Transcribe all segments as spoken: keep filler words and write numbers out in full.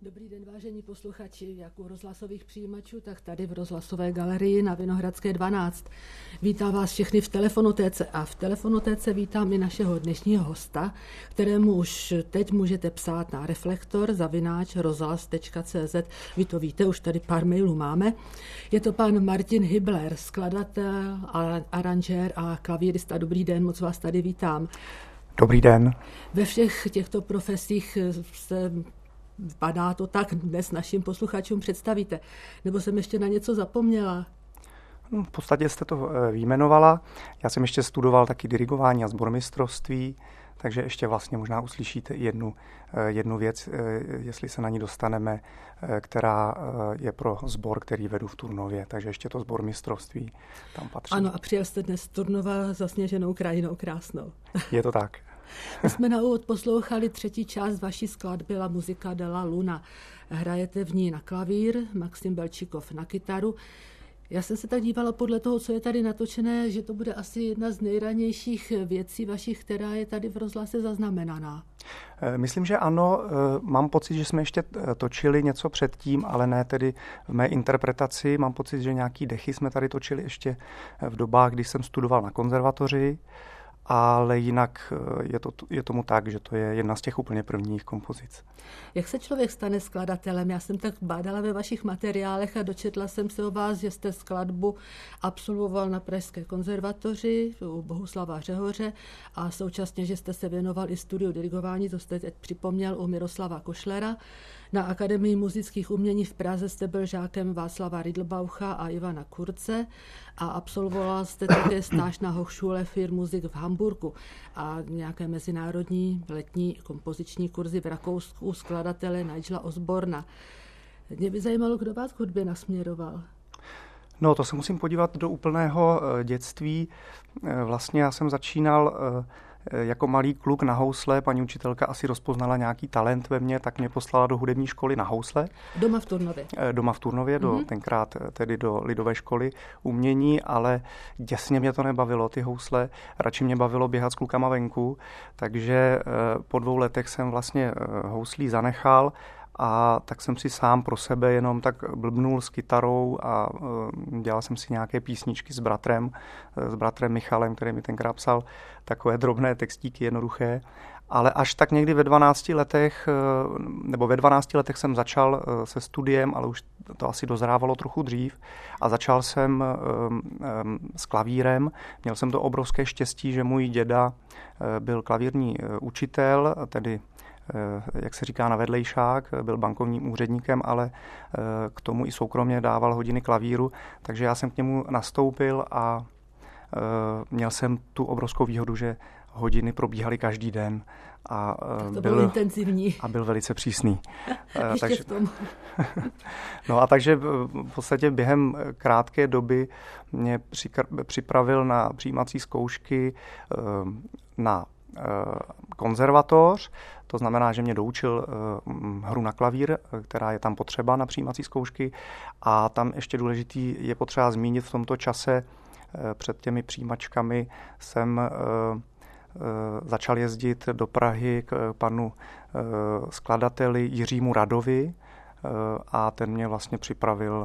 Dobrý den, vážení posluchači, jak u rozhlasových přijímačů, tak tady v rozhlasové galerii na Vinohradské dvanáct. Vítám vás všechny v Telefonotéce a v Telefonotéce vítám i našeho dnešního hosta, kterému už teď můžete psát na reflektor zavináč rozhlas tečka cé zet. Vy to víte, už tady pár mailů máme. Je to pan Martin Hibler, skladatel, aranžér a klavírista. Dobrý den, moc vás tady vítám. Dobrý den. Ve všech těchto profesích se vypadá to tak, dnes našim posluchačům představíte. Nebo jsem ještě na něco zapomněla? No, v podstatě jste to vyjmenovala. Já jsem ještě studoval taky dirigování a sbormistrovství, takže ještě vlastně možná uslyšíte jednu, jednu věc, jestli se na ní dostaneme, která je pro sbor, který vedu v Turnově. Takže ještě to sbormistrovství tam patří. Ano, a přijel jste dnes z Turnova zasněženou krajinou krásnou. Je to tak. My jsme na úvod poslouchali třetí část vaší skladby La Musica della Luna. Hrajete v ní na klavír, Maxim Belčikov na kytaru. Já jsem se tak dívala podle toho, co je tady natočené, že to bude asi jedna z nejranějších věcí vašich, která je tady v rozhlase zaznamenaná. Myslím, že ano. Mám pocit, že jsme ještě točili něco předtím, ale ne tedy v mé interpretaci. Mám pocit, že nějaký dechy jsme tady točili ještě v dobách, kdy jsem studoval na konzervatoři. Ale jinak je, to, je tomu tak, že to je jedna z těch úplně prvních kompozic. Jak se člověk stane skladatelem? Já jsem tak bádala ve vašich materiálech a dočetla jsem se o vás, že jste skladbu absolvoval na Pražské konzervatoři u Bohuslava Řehoře a současně, že jste se věnoval i studiu dirigování, to jste teď připomněl u Miroslava Košlera. Na Akademii muzických umění v Praze jste byl žákem Václava Rydlbaucha a Ivana Kurze a absolvoval jste také stáž na Hochschule für Musik v Hamburgu a nějaké mezinárodní letní kompoziční kurzy v Rakousku skladatele Nigela Osborna. Mě by zajímalo, kdo vás k hudbě nasměroval. No, to se musím podívat do úplného dětství. Vlastně já jsem začínal jako malý kluk na housle, paní učitelka asi rozpoznala nějaký talent ve mně, tak mě poslala do hudební školy na housle. Doma v Turnově? Doma v Turnově, do, mm-hmm. tenkrát tedy do Lidové školy umění, ale děsně mě to nebavilo, ty housle. Radši mě bavilo běhat s klukama venku, takže po dvou letech jsem vlastně houslí zanechal. A tak jsem si sám pro sebe jenom tak blbnul s kytarou a dělal jsem si nějaké písničky s bratrem, s bratrem Michalem, který mi tenkrát psal takové drobné textíky jednoduché. Ale až tak někdy ve dvanácti letech, nebo ve dvanácti letech jsem začal se studiem, ale už to asi dozrávalo trochu dřív a začal jsem s klavírem. Měl jsem to obrovské štěstí, že můj děda byl klavírní učitel, tedy jak se říká na vedlejšák, byl bankovním úředníkem, ale k tomu i soukromně dával hodiny klavíru, takže já jsem k němu nastoupil a měl jsem tu obrovskou výhodu, že hodiny probíhaly každý den a to byl intenzivní. A byl velice přísný. Ještě takže, v tom. No a takže v podstatě během krátké doby mě připravil na přijímací zkoušky na konzervatoř, to znamená, že mě doučil hru na klavír, která je tam potřeba na přijímací zkoušky a tam ještě důležitý je potřeba zmínit v tomto čase před těmi přijímačkami jsem začal jezdit do Prahy k panu skladateli Jiřímu Radovi a ten mě vlastně připravil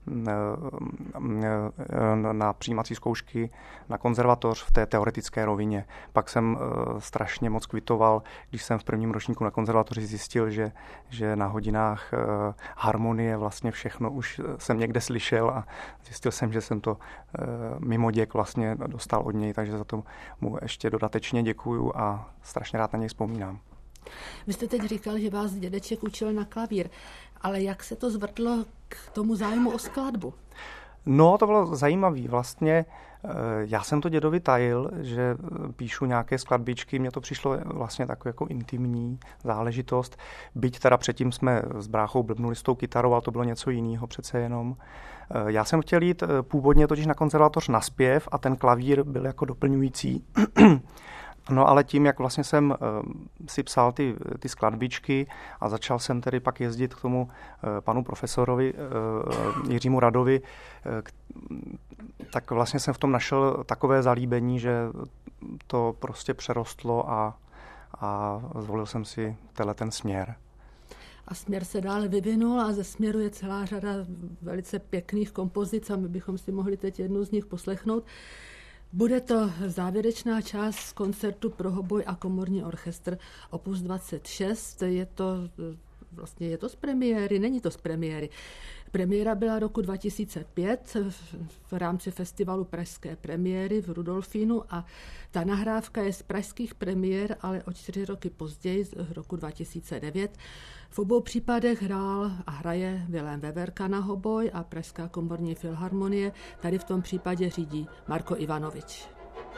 na přijímací zkoušky na konzervatoř v té teoretické rovině. Pak jsem strašně moc kvitoval, když jsem v prvním ročníku na konzervatoři zjistil, že, že na hodinách harmonie vlastně všechno už jsem někde slyšel a zjistil jsem, že jsem to mimo děk vlastně dostal od něj, takže za to mu ještě dodatečně děkuju a strašně rád na něj vzpomínám. Vy jste teď říkal, že vás dědeček učil na klavír, ale jak se to zvrtlo k tomu zájmu o skladbu? No, to bylo zajímavé. Vlastně já jsem to dědovi tajil, že píšu nějaké skladbičky, mně to přišlo vlastně takovou jako intimní záležitost. Byť teda předtím jsme s bráchou blbnuli s tou kytarou, ale to bylo něco jiného přece jenom. Já jsem chtěl jít původně totiž na konzervatoř na zpěv a ten klavír byl jako doplňující. No ale tím, jak vlastně jsem uh, si psal ty, ty skladbičky a začal jsem tedy pak jezdit k tomu uh, panu profesorovi uh, Jiřímu Radovi, uh, k, tak vlastně jsem v tom našel takové zalíbení, že to prostě přerostlo a, a zvolil jsem si tenhle ten směr. A směr se dále vyvinul a ze směru je celá řada velice pěkných kompozic a my bychom si mohli teď jednu z nich poslechnout. Bude to závěrečná část z koncertu pro hoboj a komorní orchestr opus dvacet šest. Je to vlastně je to z premiéry, není to z premiéry. Premiéra byla roku dva tisíce pět v rámci festivalu Pražské premiéry v Rudolfínu a ta nahrávka je z pražských premiér, ale o čtyři roky později, z roku dva tisíce devět. V obou případech hrál a hraje Vilém Veverka na hoboj a Pražská komorní filharmonie. Tady v tom případě řídí Marko Ivanovič.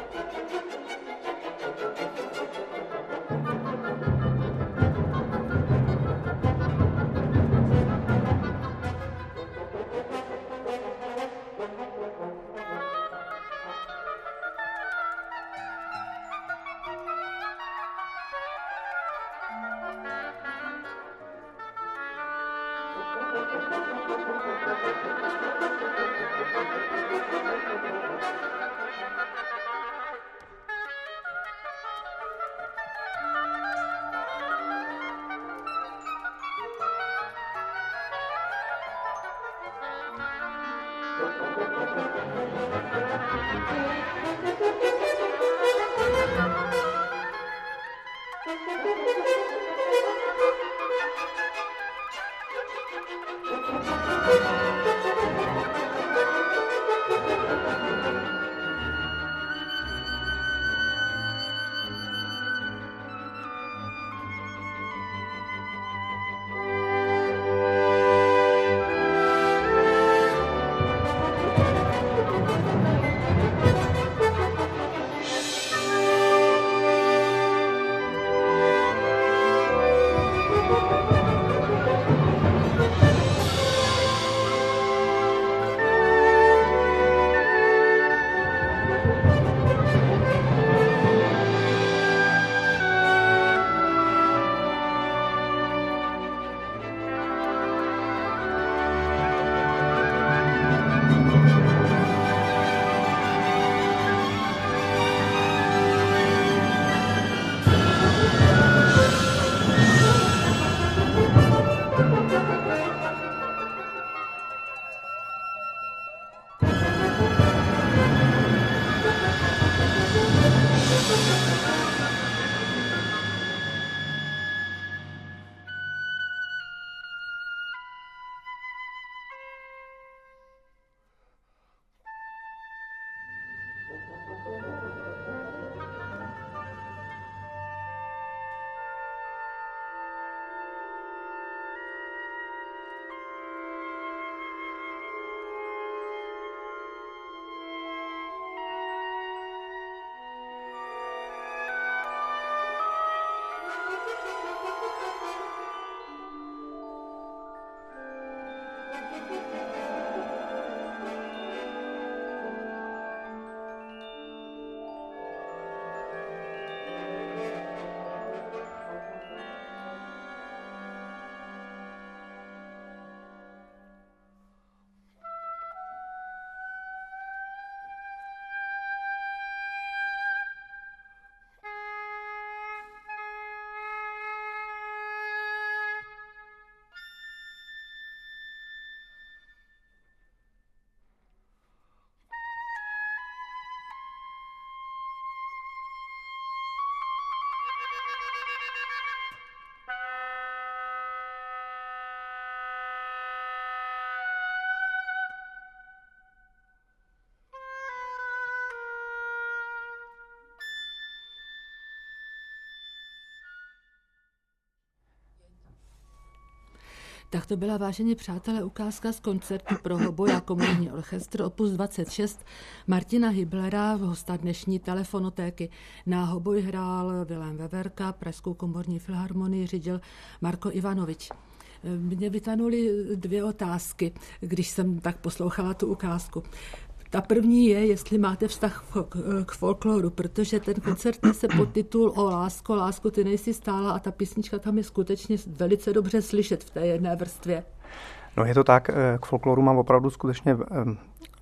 Tak to byla, vážení přátelé, ukázka z koncertu pro hoboj a komorní orchestr opus dvacet šest Martina Hiblera, hosta dnešní telefonotéky. Na hoboj hrál Vilém Veverka, Pražskou komorní filharmonii řídil Marko Ivanovič. Mně vytanuly dvě otázky, když jsem tak poslouchala tu ukázku. Ta první je, jestli máte vztah k folkloru, protože ten koncert nese podtitul O lásko, lásko, ty nejsi stála a ta písnička tam je skutečně velice dobře slyšet v té jedné vrstvě. No je to tak, k folkloru mám opravdu skutečně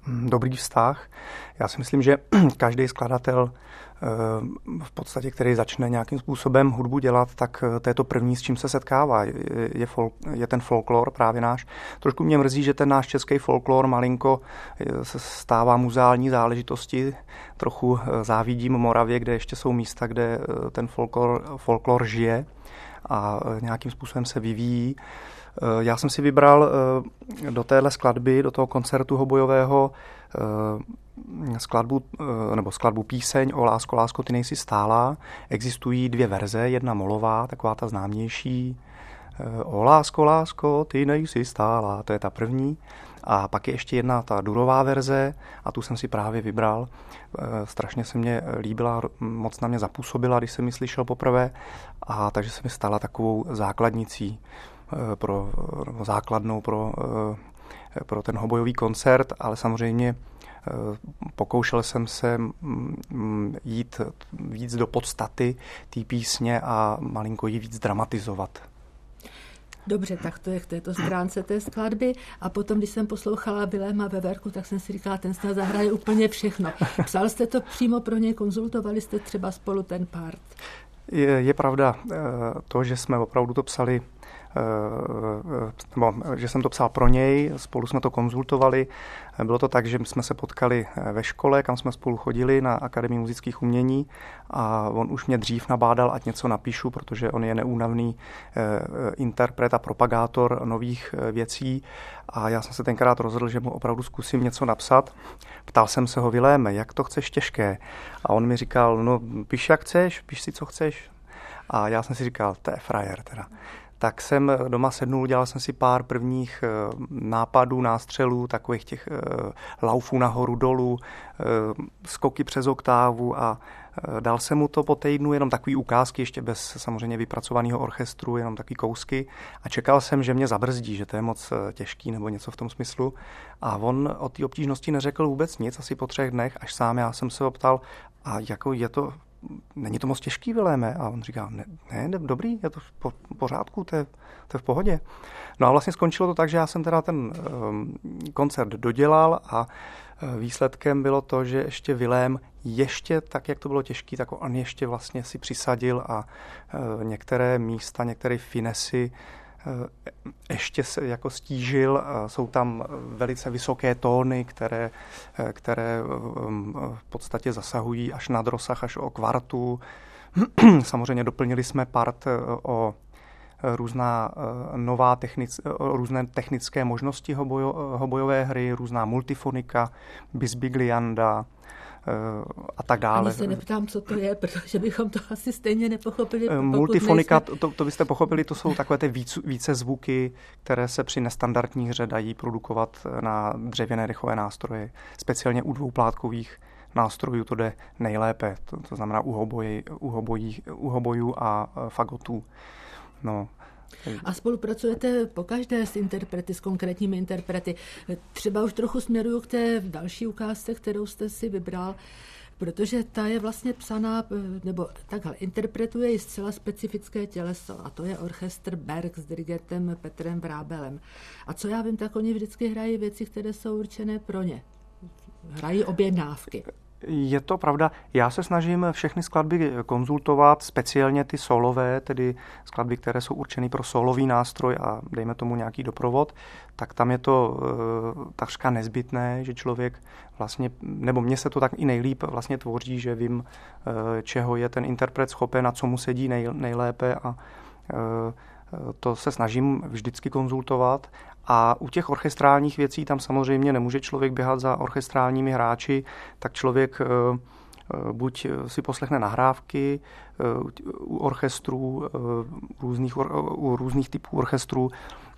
dobrý vztah. Já si myslím, že každý skladatel v podstatě, který začne nějakým způsobem hudbu dělat, tak to je to první, s čím se setkává. Je, folk, je ten folklor právě náš. Trošku mě mrzí, že ten náš český folklor malinko se stává muzeální záležitosti. Trochu závidím Moravě, kde ještě jsou místa, kde ten folklor, folklor žije a nějakým způsobem se vyvíjí. Já jsem si vybral do téhle skladby, do toho koncertu hobojového skladbu, nebo skladbu píseň O lásko, lásko, ty nejsi stálá. Existují dvě verze, jedna molová, taková ta známější. O lásko, lásko, ty nejsi stálá, to je ta první. A pak je ještě jedna ta durová verze a tu jsem si právě vybral. Strašně se mě líbila, moc na mě zapůsobila, když jsem ji slyšel poprvé, a takže se mi stala takovou základnicí pro základnou pro, pro ten hobojový koncert, ale samozřejmě pokoušel jsem se jít víc do podstaty té písně a malinko ji víc dramatizovat. Dobře, tak to je k této stránce té skladby. A potom, když jsem poslouchala Viléma Veverku, tak jsem si říkala, ten snad zahraje úplně všechno. Psal jste to přímo pro něj, konzultovali jste třeba spolu ten part? Je, je pravda to, že jsme opravdu to psali, nebo že jsem to psal pro něj, spolu jsme to konzultovali. Bylo to tak, že jsme se potkali ve škole, kam jsme spolu chodili na Akademii muzických umění, a on už mě dřív nabádal, ať něco napíšu, protože on je neúnavný interpret a propagátor nových věcí, a já jsem se tenkrát rozhodl, že mu opravdu zkusím něco napsat. Ptal jsem se ho: Viléme, jak to chceš těžké? A on mi říkal: no píš jak chceš, píš si co chceš. A já jsem si říkal, to je frajer teda. Tak jsem doma sednul, dělal jsem si pár prvních nápadů, nástřelů, takových těch laufů nahoru dolů, skoky přes oktávu, a dal jsem mu to po týdnu, jenom takový ukázky, ještě bez samozřejmě vypracovaného orchestru, jenom takový kousky, a čekal jsem, že mě zabrzdí, že to je moc těžký nebo něco v tom smyslu. A on o té obtížnosti neřekl vůbec nic, asi po třech dnech, až sám já jsem se ho ptal, a jako je to, není to moc těžký, Viléme? A on říká, ne, ne dobrý, je to v pořádku, to je, to je v pohodě. No a vlastně skončilo to tak, že já jsem teda ten um, koncert dodělal, a výsledkem bylo to, že ještě Vilém ještě tak, jak to bylo těžký, tak on ještě vlastně si přisadil a uh, některé místa, některé finesy ještě se jako stížil. Jsou tam velice vysoké tóny, které, které v podstatě zasahují až nad rozsah, až o kvartu. Samozřejmě doplnili jsme part o různá nová technic, různé technické možnosti hobojo, hobojové hry, různá multifonika, bisbiglianda a tak dále. Ani se neptám, co to je, protože bychom to asi stejně nepochopili. Multifonika, nejsme... to, to byste pochopili, to jsou takové ty víc, více zvuky, které se při nestandardní hře dají produkovat na dřevěné dechové nástroje. Speciálně u dvouplátkových nástrojů to jde nejlépe, to, to znamená u, hoboji, u, hobojí, u hobojů a fagotů. No. A spolupracujete pokaždé s interprety, s konkrétními interprety. Třeba už trochu směruju k té další ukázce, kterou jste si vybral, protože ta je vlastně psaná, nebo takhle, interpretuje ji zcela specifické těleso, a to je orchestr Berg s dirigentem Petrem Vrábelem. A co já vím, tak oni vždycky hrají věci, které jsou určené pro ně. Hrají objednávky. Je to pravda. Já se snažím všechny skladby konzultovat, speciálně ty solové, tedy skladby, které jsou určeny pro solový nástroj a dejme tomu nějaký doprovod, tak tam je to e, takřka nezbytné, že člověk vlastně, nebo mně se to tak i nejlíp vlastně tvoří, že vím, e, čeho je ten interpret schopen a co mu sedí nej, nejlépe, a e, to se snažím vždycky konzultovat. A u těch orchestrálních věcí tam samozřejmě nemůže člověk běhat za orchestrálními hráči, tak člověk buď si poslechne nahrávky u orchestrů, různých, u různých typů orchestrů.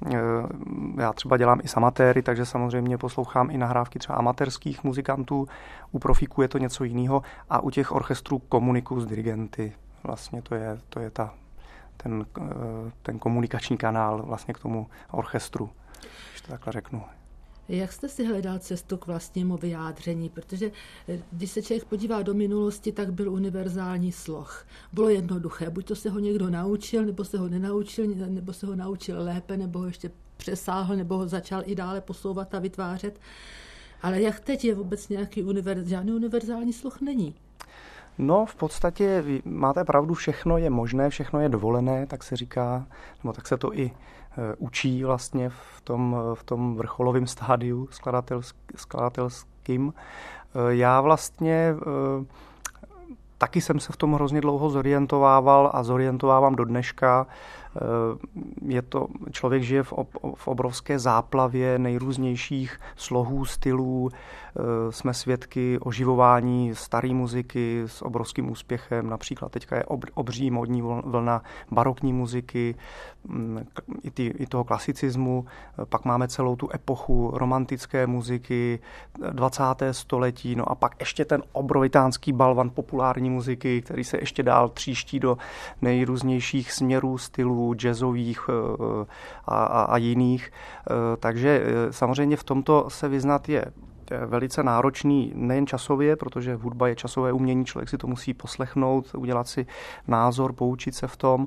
Já třeba dělám i s amatéry, takže samozřejmě poslouchám i nahrávky třeba amatérských muzikantů. U profíků je to něco jiného, a u těch orchestrů komunikuju s dirigenty. Vlastně to je, to je ta, ten, ten komunikační kanál vlastně k tomu orchestru, když to takhle řeknu. Jak jste si hledal cestu k vlastnímu vyjádření? Protože když se člověk podívá do minulosti, tak byl univerzální sloh. Bylo jednoduché, buď to se ho někdo naučil, nebo se ho nenaučil, nebo se ho naučil lépe, nebo ho ještě přesáhl, nebo ho začal i dále posouvat a vytvářet. Ale jak teď je vůbec nějaký univerz, žádný univerzální sluch není? No, v podstatě máte pravdu, všechno je možné, všechno je dovolené, tak se říká, nebo tak se to i učí vlastně v tom, v tom vrcholovém stádiu skladatelským. Já vlastně taky jsem se v tom hrozně dlouho zorientovával a zorientovávám do dneška. Je to, člověk žije v, ob, v obrovské záplavě nejrůznějších slohů, stylů. Jsme svědky oživování staré muziky s obrovským úspěchem. Například teďka je ob, obří modní vlna barokní muziky, i, ty, i toho klasicismu. Pak máme celou tu epochu romantické muziky, dvacátého století, no a pak ještě ten obrovitánský balvan populární muziky, který se ještě dál tříští do nejrůznějších směrů, stylů, jazzových a, a, a jiných. Takže samozřejmě v tomto se vyznat je velice náročný nejen časově, protože hudba je časové umění, člověk si to musí poslechnout, udělat si názor, poučit se v tom.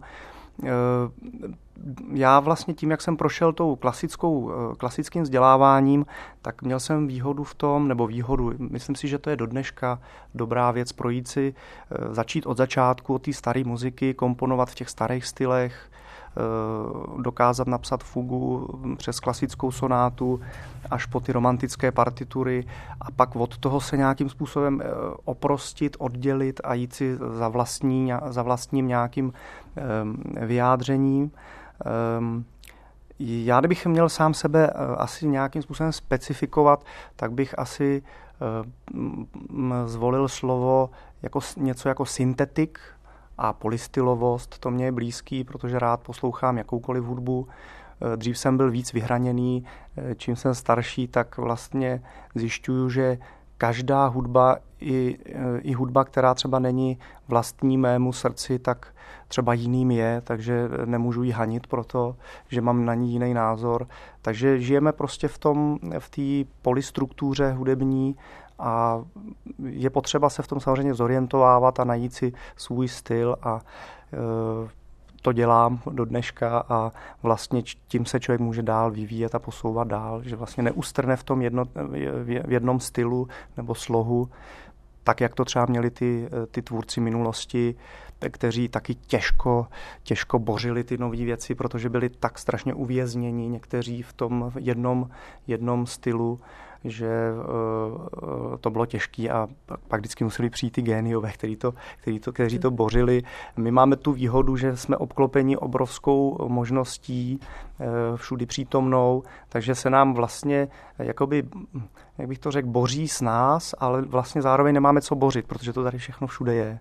Já vlastně tím, jak jsem prošel tou klasickou, klasickým vzděláváním, tak měl jsem výhodu v tom, nebo výhodu, myslím si, že to je do dneška dobrá věc projít si, začít od začátku, od té staré muziky, komponovat v těch starých stylech, dokázat napsat fugu přes klasickou sonátu až po ty romantické partitury a pak od toho se nějakým způsobem oprostit, oddělit a jít si za, vlastní, za vlastním nějakým vyjádřením. Já kdybych měl sám sebe asi nějakým způsobem specifikovat, tak bych asi zvolil slovo jako něco jako syntetik a polystylovost. To mě je blízký, protože rád poslouchám jakoukoliv hudbu. Dřív jsem byl víc vyhraněný, čím jsem starší, tak vlastně zjišťuju, že každá hudba, i, i hudba, která třeba není vlastní mému srdci, tak třeba jiným je, takže nemůžu jí hanit proto, že mám na ní jiný názor. Takže žijeme prostě v tom, v té polystruktuře hudební a je potřeba se v tom samozřejmě zorientovávat a najít si svůj styl a e, to dělám do dneška a vlastně tím se člověk může dál vyvíjet a posouvat dál, že vlastně neustrne v tom jedno, v jednom stylu nebo slohu, tak jak to třeba měli ty, ty tvůrci minulosti, kteří taky těžko, těžko bořili ty nové věci, protože byli tak strašně uvězněni někteří v tom jednom, jednom stylu, že uh, to bylo těžké a pak vždycky museli přijít ty géniové, který to, který to, kteří to bořili. My máme tu výhodu, že jsme obklopeni obrovskou možností, uh, všudy přítomnou, takže se nám vlastně, jakoby, jak bych to řekl, boří s nás, ale vlastně zároveň nemáme co bořit, protože to tady všechno všude je.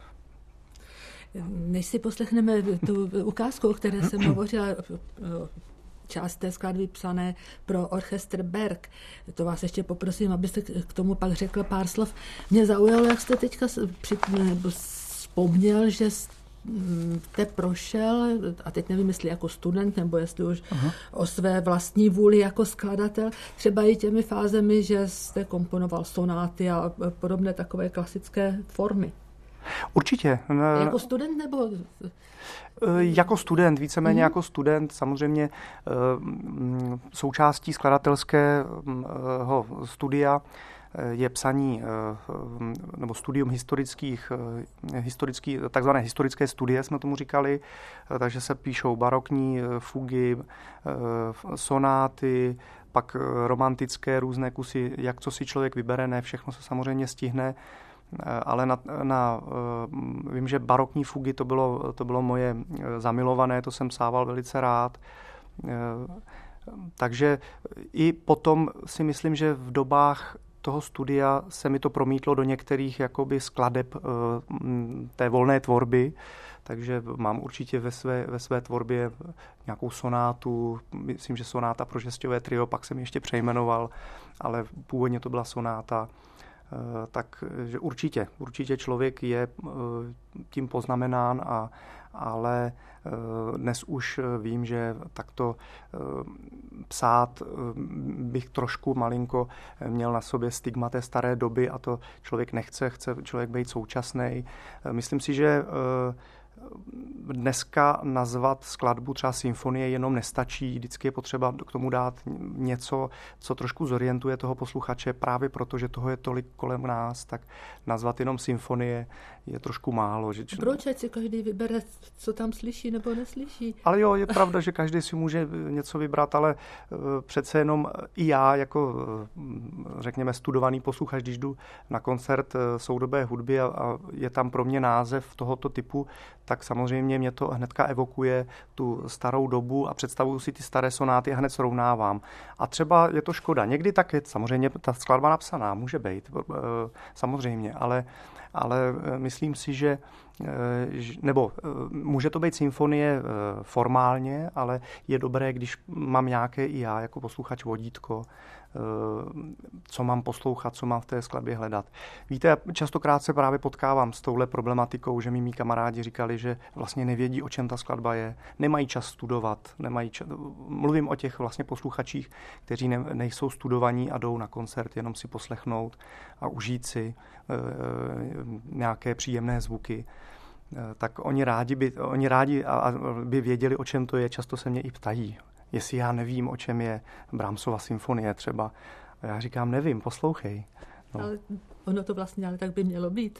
Než si poslechneme tu ukázku, o které jsem hovořila, část té skladby psané pro orchestr Berg. To vás ještě poprosím, abyste k tomu pak řekl pár slov. Mě zaujalo, jak jste teďka vzpomněl, že jste prošel, a teď nevím, jestli jako student, nebo jestli už Aha. o své vlastní vůli jako skladatel, třeba i těmi fázemi, že jste komponoval sonáty a podobné takové klasické formy. Určitě. Jako student nebo? Jako student, víceméně mm. jako student, samozřejmě součástí skladatelského studia je psaní nebo studium historických, historický, takzvané historické studie, jsme tomu říkali, takže se píšou barokní fugy, sonáty, pak romantické různé kusy, jak co si člověk vybere, ne všechno se samozřejmě stihne. Ale na, na, vím, že barokní fugy to bylo, to bylo moje zamilované, to jsem psával velice rád. Takže i potom si myslím, že v dobách toho studia se mi to promítlo do některých jakoby skladeb té volné tvorby, takže mám určitě ve své, ve své tvorbě nějakou sonátu, myslím, že sonáta pro šesťové trio, pak jsem ještě přejmenoval, ale původně to byla sonáta. Takže určitě, určitě člověk je tím poznamenán, a, ale dnes už vím, že takto psát bych trošku malinko měl na sobě stigma té staré doby a to člověk nechce, chce člověk být současnej. Myslím si, že dneska nazvat skladbu třeba symfonie jenom nestačí, vždycky je potřeba k tomu dát něco, co trošku zorientuje toho posluchače, právě proto, že toho je tolik kolem nás, tak nazvat jenom symfonie je trošku málo. Že... Proč, ať si každý vybere, co tam slyší nebo neslyší? Ale jo, je pravda, že každý si může něco vybrat, ale přece jenom i já, jako řekněme studovaný posluchač, když jdu na koncert soudobé hudby a, a je tam pro mě název tohoto typu, tak samozřejmě mě to hnedka evokuje tu starou dobu a představuju si ty staré sonáty a hned srovnávám. A třeba je to škoda. Někdy tak je samozřejmě ta skladba napsaná, může být, samozřejmě, ale, ale myslím si, že nebo může to být symfonie formálně, ale je dobré, když mám nějaké i já jako posluchač vodítko, co mám poslouchat, co mám v té skladbě hledat. Víte, častokrát se právě potkávám s touhle problematikou, že mi mý kamarádi říkali, že vlastně nevědí, o čem ta skladba je, nemají čas studovat, nemají čas... mluvím o těch vlastně posluchačích, kteří ne, nejsou studovaní a jdou na koncert jenom si poslechnout a užít si e, nějaké příjemné zvuky. Tak oni rádi by, oni rádi a by věděli, o čem to je, často se mě i ptají. Jestli já nevím, o čem je Brahmsova symfonie třeba. A já říkám, nevím, poslouchej. No. Ale ono to vlastně ale tak by mělo být.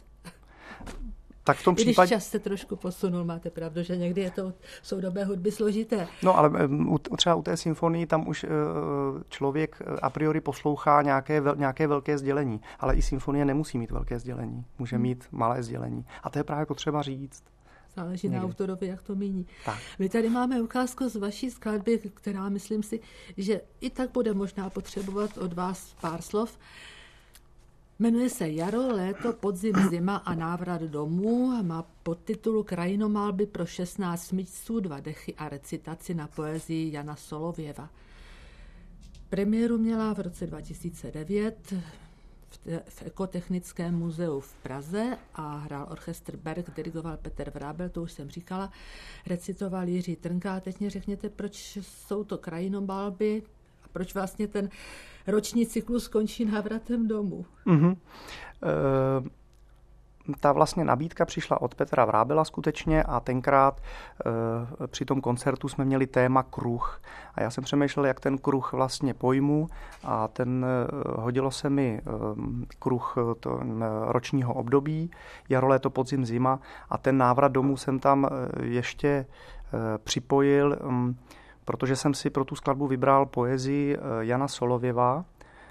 Tak v tom I když případě... čas se trošku posunul, máte pravdu, že někdy je to soudobé hudby složité. No ale třeba u té symfonii tam už člověk a priori poslouchá nějaké, nějaké velké sdělení, ale i symfonie nemusí mít velké sdělení, může hmm. mít malé sdělení. A to je právě potřeba říct. Záleží někdy na autorovi, jak to míní. Tak. My tady máme ukázku z vaší skladby, která myslím si, že i tak bude možná potřebovat od vás pár slov. Jmenuje se Jaro, léto, podzim, zima a návrat domů. Má podtitul Krajinomalby pro šestnáct smyčců, dva dechy a recitaci na poezii Jana Solověva. Premiéru měla v roce dva tisíce devět v Ekotechnickém muzeu v Praze a hrál orchestr Berg, dirigoval Petr Vrábel, to už jsem říkala, recitoval Jiří Trnka. A teď mě řekněte, proč jsou to krajinomalby a proč vlastně ten roční cyklus končí návratem domů. Mm-hmm. Uh... Ta vlastně nabídka přišla od Petra Vrábela skutečně a tenkrát e, při tom koncertu jsme měli téma kruh. A já jsem přemýšlel, jak ten kruh vlastně pojmu a ten e, hodilo se mi e, kruh to, e, ročního období, jaro, léto, podzim, zima a ten návrat domů jsem tam e, ještě e, připojil, m, protože jsem si pro tu skladbu vybral poezii e, Jana Solověva,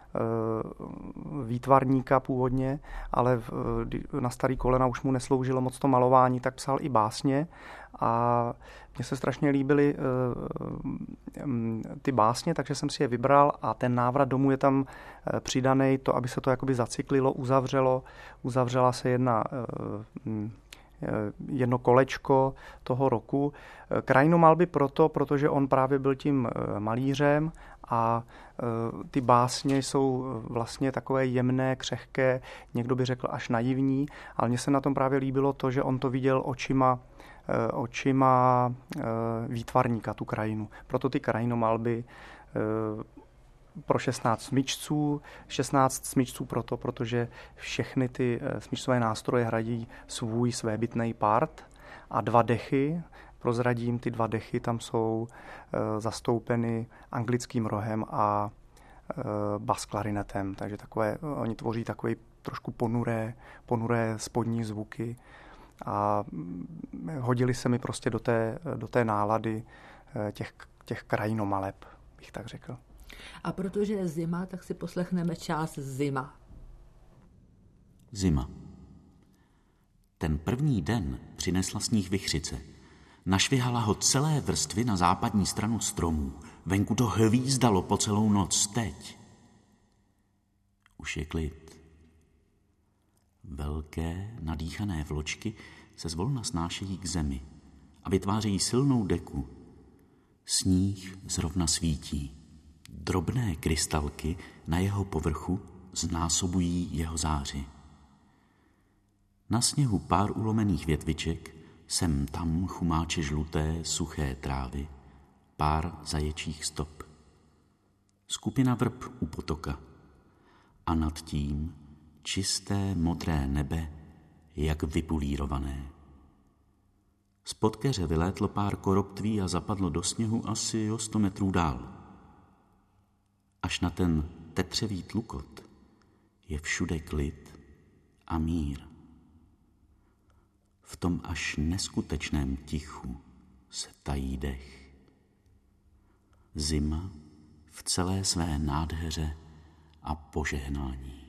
výtvarníka původně, ale na starý kolena už mu nesloužilo moc to malování, tak psal i básně a mně se strašně líbily ty básně, takže jsem si je vybral a ten návrat domů je tam přidaný, to, aby se to jakoby zacyklilo, uzavřelo, uzavřela se jedna jedno kolečko toho roku. Krajinomalby proto, protože on právě byl tím malířem a ty básně jsou vlastně takové jemné, křehké, někdo by řekl až naivní, ale mně se na tom právě líbilo to, že on to viděl očima, očima výtvarníka, tu krajinu. Proto ty krajinomalby pro šestnáct smyčců. šestnáct smyčců proto, protože všechny ty smyčcové nástroje hrají svůj svébytný part a dva dechy, prozradím, ty dva dechy tam jsou e, zastoupeny anglickým rohem a e, bas klarinetem, takže takové, oni tvoří takové trošku ponuré, ponuré spodní zvuky a hodili se mi prostě do té, do té nálady těch, těch krajinomaleb, bych tak řekl. A protože je zima, tak si poslechneme část Zima. Zima. Ten první den přinesla sníh vichřice. Našvihala ho celé vrstvy na západní stranu stromů. Venku to hvízdalo po celou noc. Teď už je klid. Velké, nadýchané vločky se zvolna snášejí k zemi a vytvářejí silnou deku. Sníh zrovna svítí. Drobné krystalky na jeho povrchu znásobují jeho záři. Na sněhu pár ulomených větviček, sem tam chumáče žluté, suché trávy, pár zaječích stop. Skupina vrb u potoka a nad tím čisté modré nebe, jak vypulírované. Spod keře vylétlo pár koroptví a zapadlo do sněhu asi o sto metrů dál. Až na ten tetřevý tlukot je všude klid a mír. V tom až neskutečném tichu se tají dech. Zima v celé své nádheře a požehnání.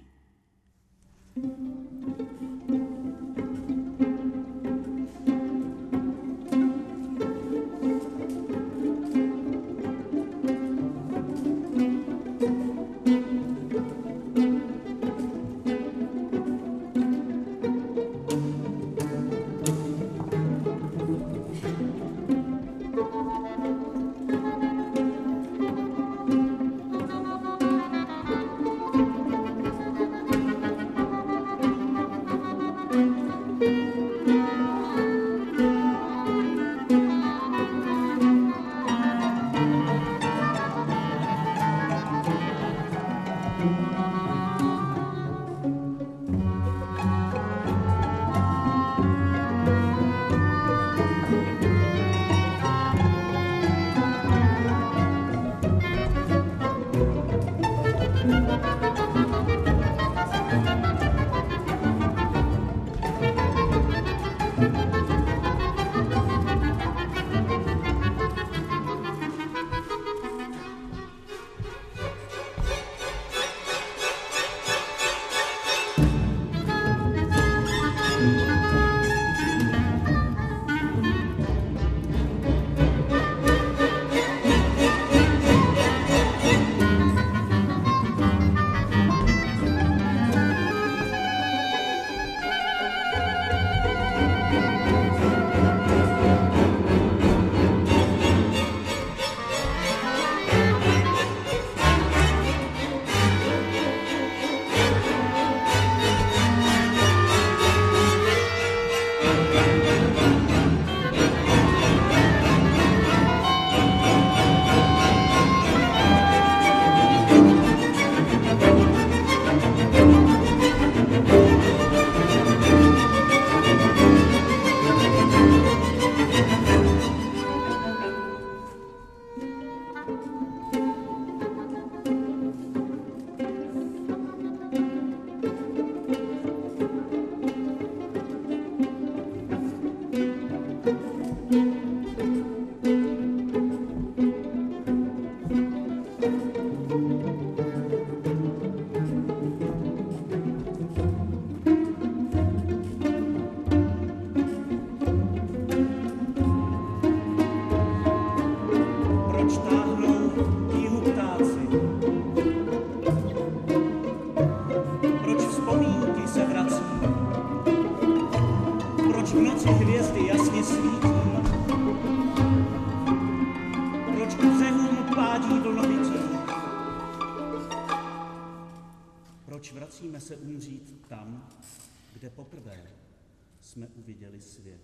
Vracíme se umřít tam, kde poprvé jsme uviděli svět.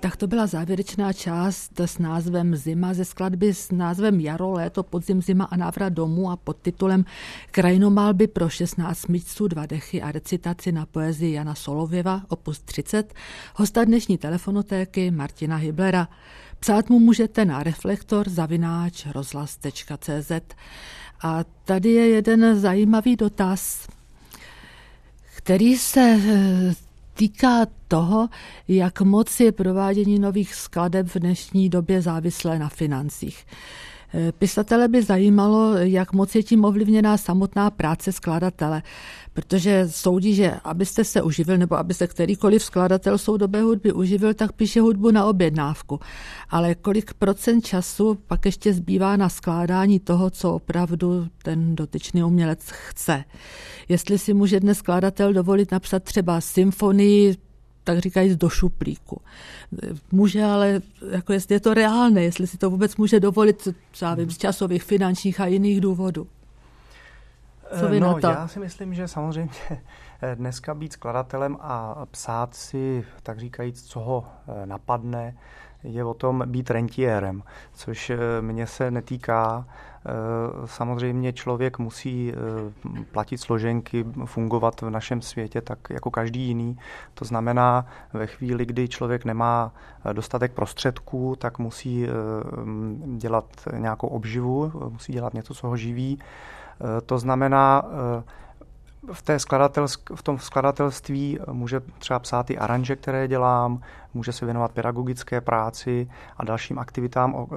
Tak to byla závěrečná část s názvem Zima ze skladby s názvem Jaro, léto, podzim, zima a návrat domů a pod titulem Krajinomalby pro šestnáct místců, dva dechy a recitaci na poezii Jana Solověva, opus třicet, hosta dnešní telefonotéky Martina Hiblera. Psát mu můžete na reflektor zavináč rozhlas tečka cé zet. A tady je jeden zajímavý dotaz, který se týká toho, jak moc je provádění nových skladeb v dnešní době závislé na financích. Pisatele by zajímalo, jak moc je tím ovlivněná samotná práce skladatele, protože soudí, že abyste se uživil, nebo aby se kterýkoliv skladatel soudobé hudby uživil, tak píše hudbu na objednávku. Ale kolik procent času pak ještě zbývá na skládání toho, co opravdu ten dotyčný umělec chce. Jestli si může dnes skladatel dovolit napsat třeba symfonii, tak říkají do šuplíku. Může, ale jako jestli je to reálné, jestli si to vůbec může dovolit třeba z časových, finančních a jiných důvodů. Co vy no, na to? Já si myslím, že samozřejmě dneska být skladatelem a psát si, tak říkajíc, co ho napadne, je o tom být rentiérem, což mě se netýká. Samozřejmě člověk musí platit složenky, fungovat v našem světě tak jako každý jiný. To znamená, ve chvíli, kdy člověk nemá dostatek prostředků, tak musí dělat nějakou obživu, musí dělat něco, co ho živí. To znamená, v, té v tom skladatelství může třeba psát i aranže, které dělám, může se věnovat pedagogické práci a dalším aktivitám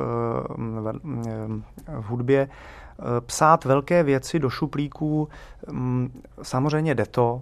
v hudbě. Psát velké věci do šuplíků, samozřejmě jde to.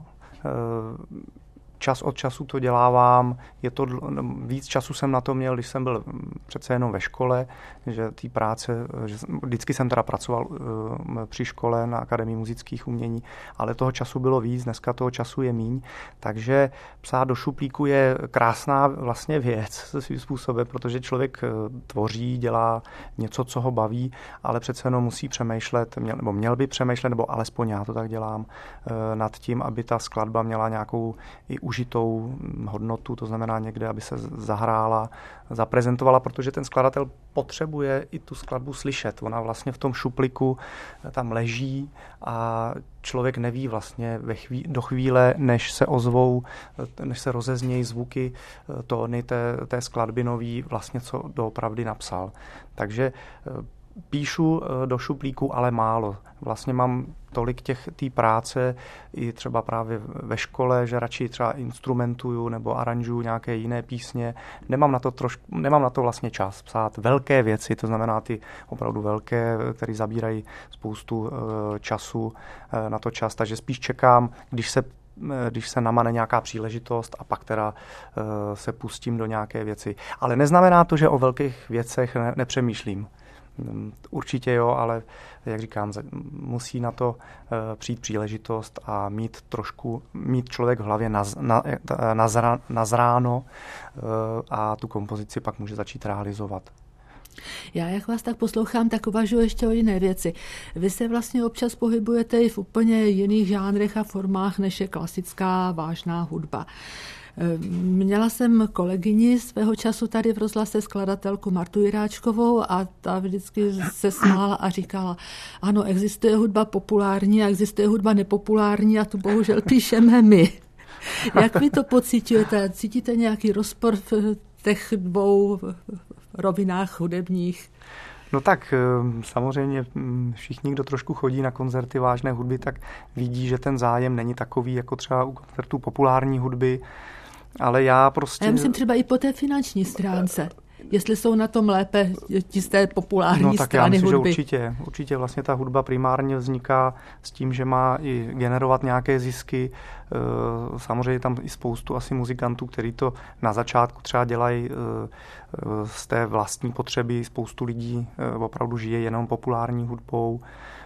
Čas od času to dělávám, je to, víc času jsem na to měl, když jsem byl přece jenom ve škole, že té práce, že vždycky jsem teda pracoval při škole na Akademii muzických umění, ale toho času bylo víc, dneska toho času je míň, takže psát do šuplíku je krásná vlastně věc se svým způsobem, protože člověk tvoří, dělá něco, co ho baví, ale přece jenom musí přemýšlet, nebo měl by přemýšlet, nebo alespoň já to tak dělám, nad tím, aby ta skladba měla nějakou i užitou hodnotu, to znamená někde, aby se zahrála, zaprezentovala, protože ten skladatel potřebuje i tu skladbu slyšet. Ona vlastně v tom šupliku tam leží a člověk neví vlastně ve chví, do chvíle, než se ozvou, než se rozeznějí zvuky, tóny té, té skladby nový, vlastně co doopravdy napsal. Takže píšu do šuplíku, ale málo. Vlastně mám tolik těch té práce i třeba právě ve škole, že radši třeba instrumentuju nebo aranžuju nějaké jiné písně. Nemám na to trošku, nemám na to vlastně čas psát velké věci, to znamená ty opravdu velké, které zabírají spoustu času na to čas, takže spíš čekám, když se když se namane nějaká příležitost a pak teda se pustím do nějaké věci. Ale neznamená to, že o velkých věcech ne, nepřemýšlím. Určitě jo, ale jak říkám, musí na to přijít příležitost a mít trošku, mít člověk v hlavě naz, na, nazra, nazráno a tu kompozici pak může začít realizovat. Já, jak vás tak poslouchám, tak uvažuji ještě o jiné věci. Vy se vlastně občas pohybujete i v úplně jiných žánrech a formách, než je klasická vážná hudba. Měla jsem kolegyni svého času tady v rozhlase, skladatelku Martu Jiráčkovou, a ta vždycky se smála a říkala, ano, existuje hudba populární a existuje hudba nepopulární a tu bohužel píšeme my. Jak vy to pociťujete? Cítíte nějaký rozpor v těch dvou rovinách hudebních? No tak samozřejmě všichni, kdo trošku chodí na koncerty vážné hudby, tak vidí, že ten zájem není takový jako třeba u koncertů populární hudby, ale já prostě... Já myslím třeba i po té finanční stránce. Jestli jsou na tom lépe ti z té populární no, tak strany já myslím, hudby. Že určitě, určitě vlastně ta hudba primárně vzniká s tím, že má i generovat nějaké zisky. Samozřejmě tam i spoustu asi muzikantů, kteří to na začátku třeba dělají z té vlastní potřeby. Spoustu lidí opravdu žije jenom populární hudbou.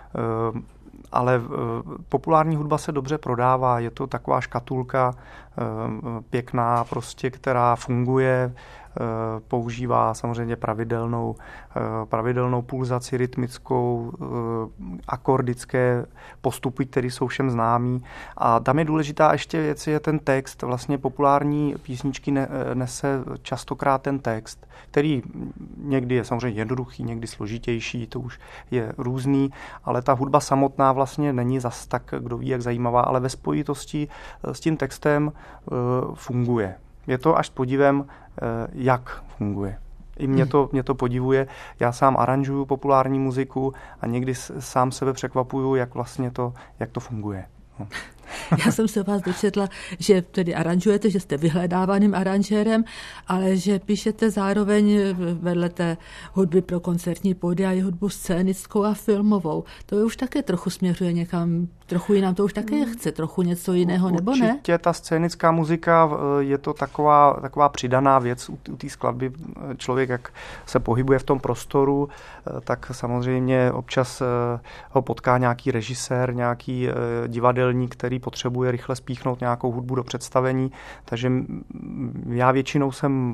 Ale populární hudba se dobře prodává, je to taková škatulka pěkná, prostě, která funguje používá samozřejmě pravidelnou, pravidelnou pulzaci rytmickou, akordické postupy, které jsou všem známý. A tam je důležitá ještě věc, je ten text. Vlastně populární písničky nese častokrát ten text, který někdy je samozřejmě jednoduchý, někdy složitější, to už je různý, ale ta hudba samotná vlastně není zas tak, kdo ví, jak zajímavá, ale ve spojitosti s tím textem funguje. Je to až s podivem, jak funguje. I mě to, mě to podivuje. Já sám aranžuju populární muziku a někdy sám sebe překvapuju, jak vlastně to, jak to funguje. No. Já jsem se vás dočetla, že tedy aranžujete, že jste vyhledávaným aranžérem, ale že píšete zároveň vedle té hudby pro koncertní pódia i hudbu scénickou a filmovou. To už také trochu směřuje někam, trochu jinam, to už také chce trochu něco jiného, nebo ne? Určitě ta scénická muzika je to taková, taková přidaná věc u, u té skladby. Člověk, jak se pohybuje v tom prostoru, tak samozřejmě občas ho potká nějaký režisér, nějaký divadelník, který potřebuje rychle spíchnout nějakou hudbu do představení, takže já většinou jsem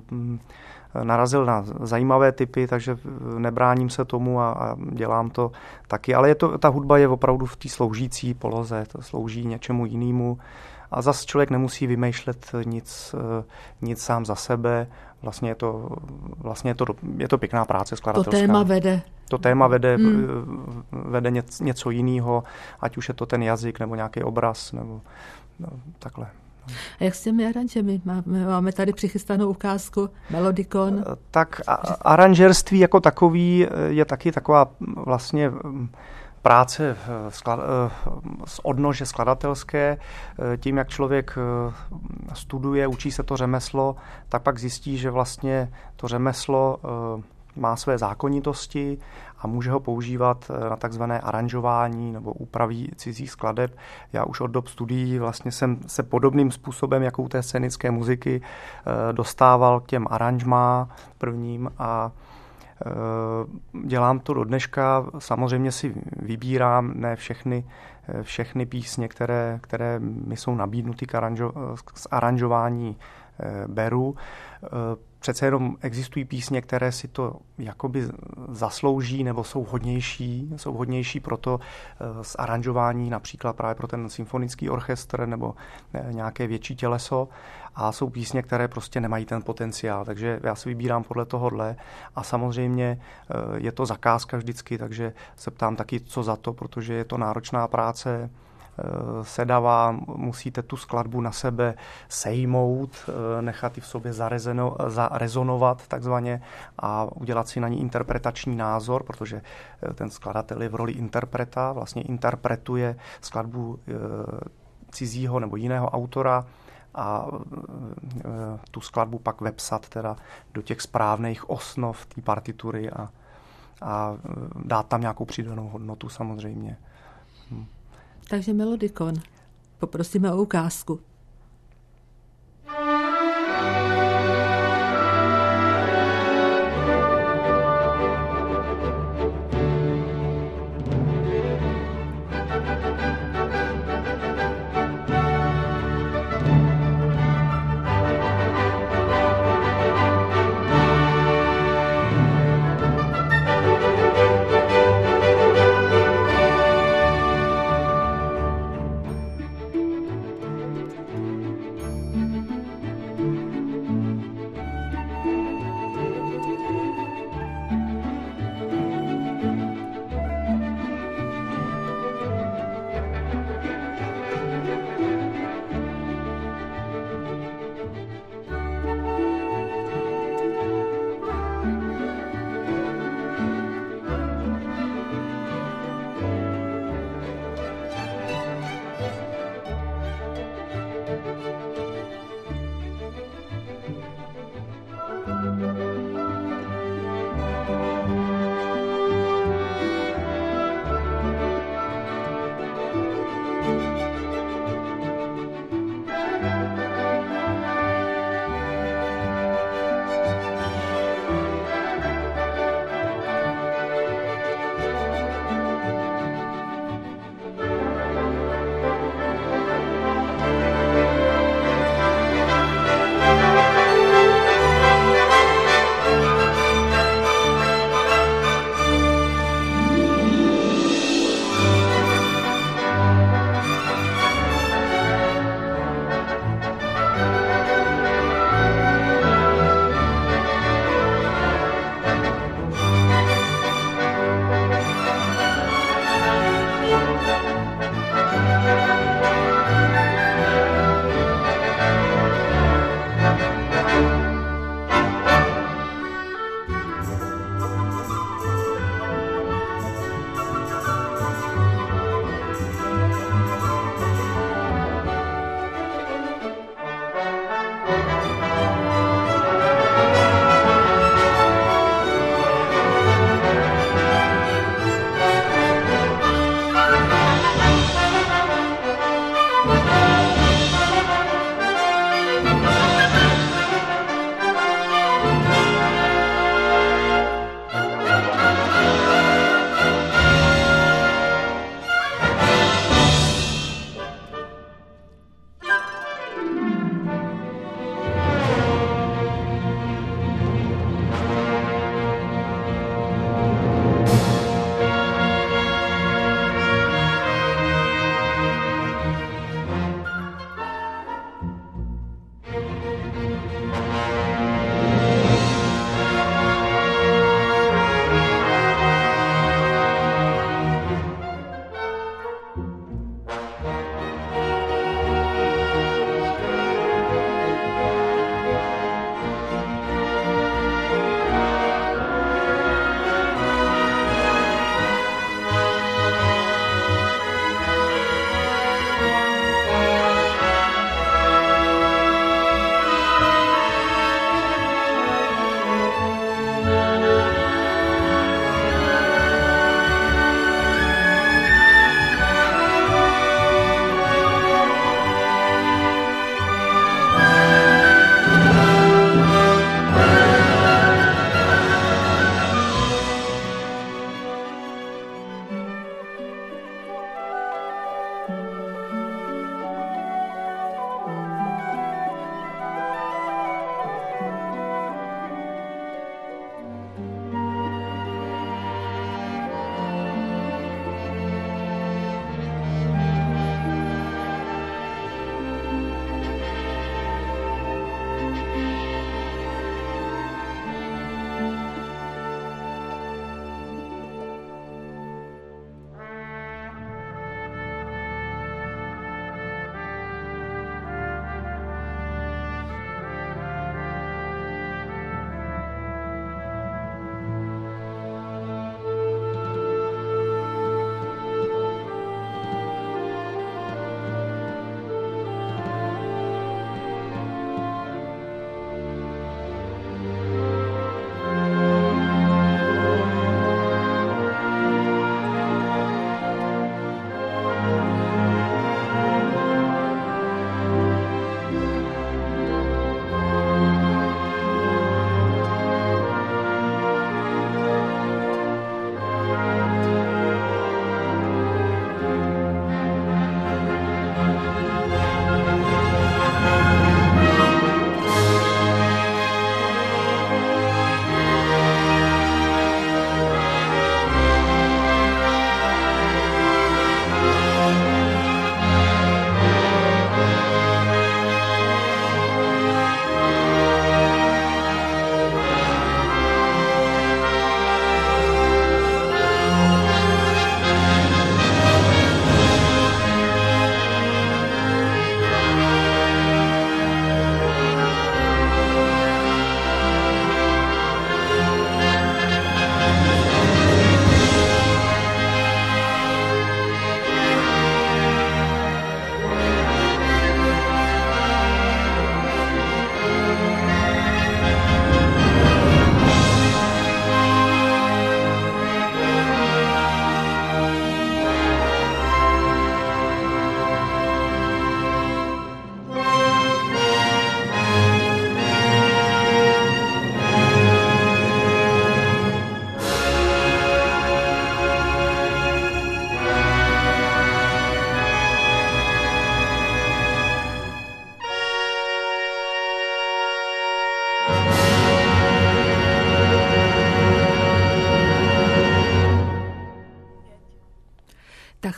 narazil na zajímavé typy, takže nebráním se tomu a, a dělám to taky, ale je to, ta hudba je opravdu v té sloužící poloze, to slouží něčemu jinému a zas člověk nemusí vymýšlet nic, nic sám za sebe, vlastně je to, vlastně je to, je to pěkná práce skladatelská. To téma vede. To téma vede, hmm. vede něco, něco jiného, ať už je to ten jazyk nebo nějaký obraz, nebo no, takhle. A jak s těmi aranžemi? Máme, máme tady přichystanou ukázku Melodikon. Tak a, aranžerství jako takový je taky taková vlastně práce z odnože skladatelské. Tím, jak člověk studuje, učí se to řemeslo, tak pak zjistí, že vlastně to řemeslo má své zákonitosti a může ho používat na takzvané aranžování nebo úpraví cizích skladeb. Já už od dob studií vlastně jsem se podobným způsobem, jako u té scénické muziky, dostával k těm aranžmá prvním a dělám to do dneška. Samozřejmě si vybírám ne všechny, všechny písně, které, které mi jsou nabídnuty k, aranžo, k aranžování beru. Přece jenom existují písně, které si to jakoby zaslouží nebo jsou hodnější, jsou hodnější pro to zaranžování, například právě pro ten symfonický orchestr nebo nějaké větší těleso, a jsou písně, které prostě nemají ten potenciál, takže já si vybírám podle tohohle a samozřejmě je to zakázka vždycky, takže se ptám taky, co za to, protože je to náročná práce, sedavá, musíte tu skladbu na sebe sejmout, nechat ji v sobě zarezeno, zarezonovat takzvaně a udělat si na ní interpretační názor, protože ten skladatel je v roli interpreta, vlastně interpretuje skladbu cizího nebo jiného autora a tu skladbu pak vepsat teda do těch správných osnov té partitury a, a dát tam nějakou přidanou hodnotu samozřejmě. Hm. Takže Melodikon. Poprosíme o ukázku.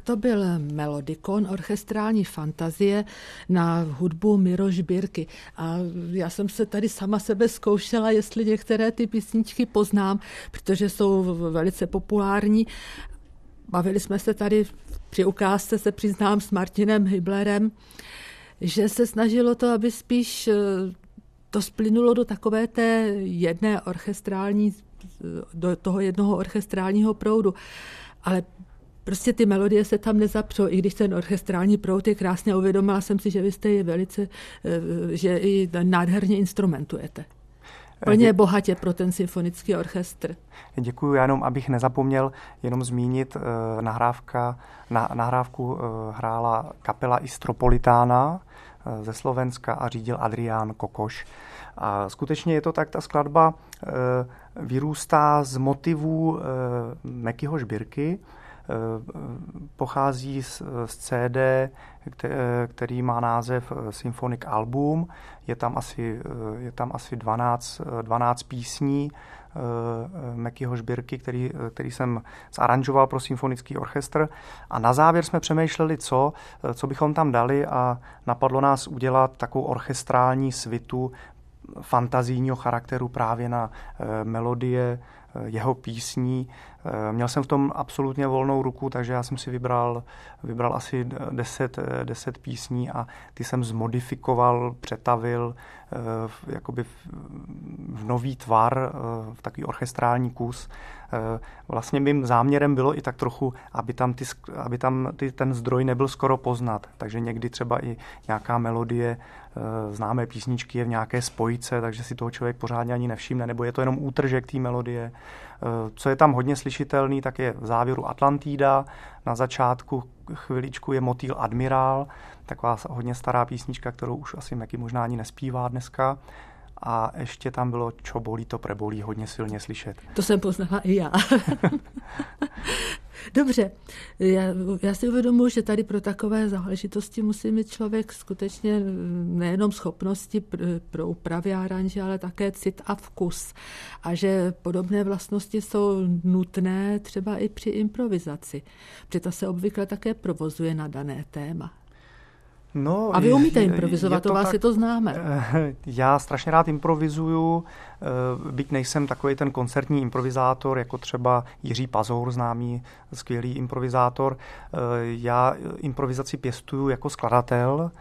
to byl melodikon, orchestrální fantazie na hudbu Miroš Birky. A já jsem se tady sama sebe zkoušela, jestli některé ty písničky poznám, protože jsou velice populární. Bavili jsme se tady při ukázce, se přiznám, s Martinem Hyblerem, že se snažilo to, aby spíš to splynulo do takové té jedné orchestrální, do toho jednoho orchestrálního proudu. Ale prostě ty melodie se tam nezapřou, i když ten orchestrální proud je krásně, uvědomila jsem si, že vy jste je velice, že i nádherně instrumentujete. Plně bohatě pro ten symfonický orchestr. Děkuji, já jenom, abych nezapomněl, jenom zmínit, eh, nahrávka, na, nahrávku eh, hrála kapela Istropolitána eh, ze Slovenska a řídil Adrián Kokoš. A skutečně je to tak, ta skladba eh, vyrůstá z motivů eh, Mekyho Žbirky, pochází z, z C D, který má název Symphonic Album. Je tam asi, je tam asi dvanáct, dvanáct písní Mekyho Žbirky, který, který jsem zaranžoval pro symfonický orchestr. A na závěr jsme přemýšleli, co, co bychom tam dali, a napadlo nás udělat takovou orchestrální svitu fantazijního charakteru právě na melodie jeho písní. Měl jsem v tom absolutně volnou ruku, takže já jsem si vybral, vybral asi deset, deset písní a ty jsem zmodifikoval, přetavil v, jakoby v, v nový tvar, v takový orchestrální kus. Vlastně mým záměrem bylo i tak trochu, aby tam, ty, aby tam ty, ten zdroj nebyl skoro poznat. Takže někdy třeba i nějaká melodie známé písničky je v nějaké spojice, takže si toho člověk pořádně ani nevšimne, nebo je to jenom útržek té melodie. Co je tam hodně slyšitelný, tak je v závěru Atlantida, na začátku chviličku je motýl Admirál, taková hodně stará písnička, kterou už asi Meky možná ani nespívá dneska. A ještě tam bylo Čo bolí, to prebolí, hodně silně slyšet. To jsem poznala i já. Dobře, já, já si uvědomuji, že tady pro takové záležitosti musí mít člověk skutečně nejenom schopnosti pro úpravy a aranže, ale také cit a vkus. A že podobné vlastnosti jsou nutné třeba i při improvizaci. Protože ta se obvykle také provozuje na dané téma. No, a vy umíte improvizovat, to o vás tak, je to známe. Já strašně rád improvizuju, byť nejsem takový ten koncertní improvizátor, jako třeba Jiří Pazour, známý skvělý improvizátor. Já improvizaci pěstuju jako skladatel.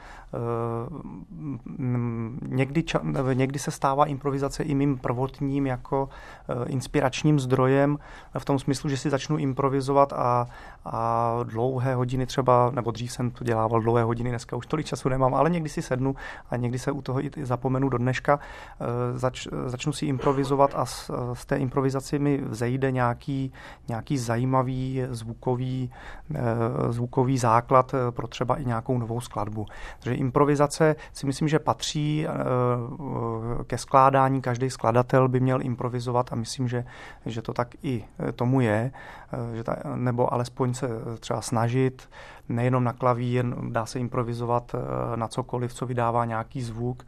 Někdy, někdy se stává improvizace i mým prvotním jako inspiračním zdrojem, v tom smyslu, že si začnu improvizovat a, a dlouhé hodiny třeba, nebo dřív jsem to dělával dlouhé hodiny, dneska už tolik času nemám, ale někdy si sednu a někdy se u toho i zapomenu do dneška. Zač, začnu si improvizovat a z, z té improvizaci mi vzejde nějaký, nějaký zajímavý zvukový, zvukový základ pro třeba i nějakou novou skladbu. Takže improvizace si myslím, že patří ke skládání. Každý skladatel by měl improvizovat a myslím, že, že to tak i tomu je. Že ta, nebo alespoň se třeba snažit, nejenom na klavír, dá se improvizovat na cokoliv, co vydává nějaký zvuk.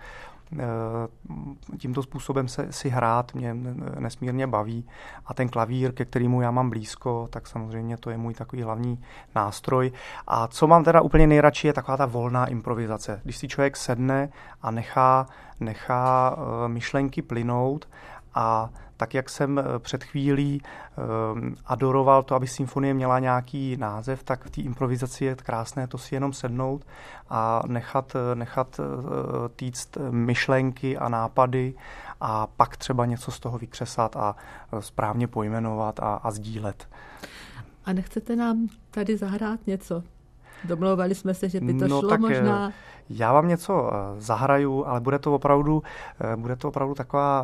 Tímto způsobem se si hrát mě nesmírně baví a ten klavír, ke kterému já mám blízko, tak samozřejmě to je můj takový hlavní nástroj. A co mám teda úplně nejradši, je taková ta volná improvizace. Když si člověk sedne a nechá, nechá myšlenky plynout a tak, jak jsem před chvílí adoroval to, aby symfonie měla nějaký název, tak v té improvizaci je krásné to si jenom sednout a nechat, nechat týct myšlenky a nápady a pak třeba něco z toho vykřesat a správně pojmenovat a, a sdílet. A nechcete nám tady zahrát něco? Domlouvali jsme se, že by to no, šlo tak možná. Já vám něco zahraju, ale bude to opravdu, bude to opravdu taková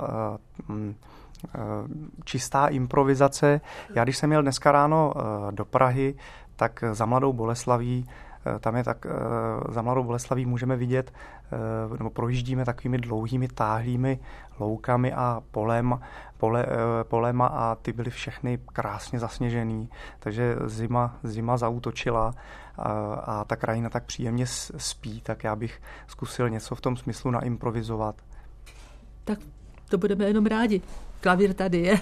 čistá improvizace. Já když jsem jel dneska ráno do Prahy, tak za Mladou Boleslaví, tam je tak, za Mladou Boleslaví můžeme vidět, nebo projíždíme takovými dlouhými táhlými loukami a polem, pole, polema a ty byly všechny krásně zasněžený, takže zima, zima zaútočila a, a ta krajina tak příjemně spí, tak já bych zkusil něco v tom smyslu naimprovizovat. Tak to budeme jenom rádi. Klavír tady je.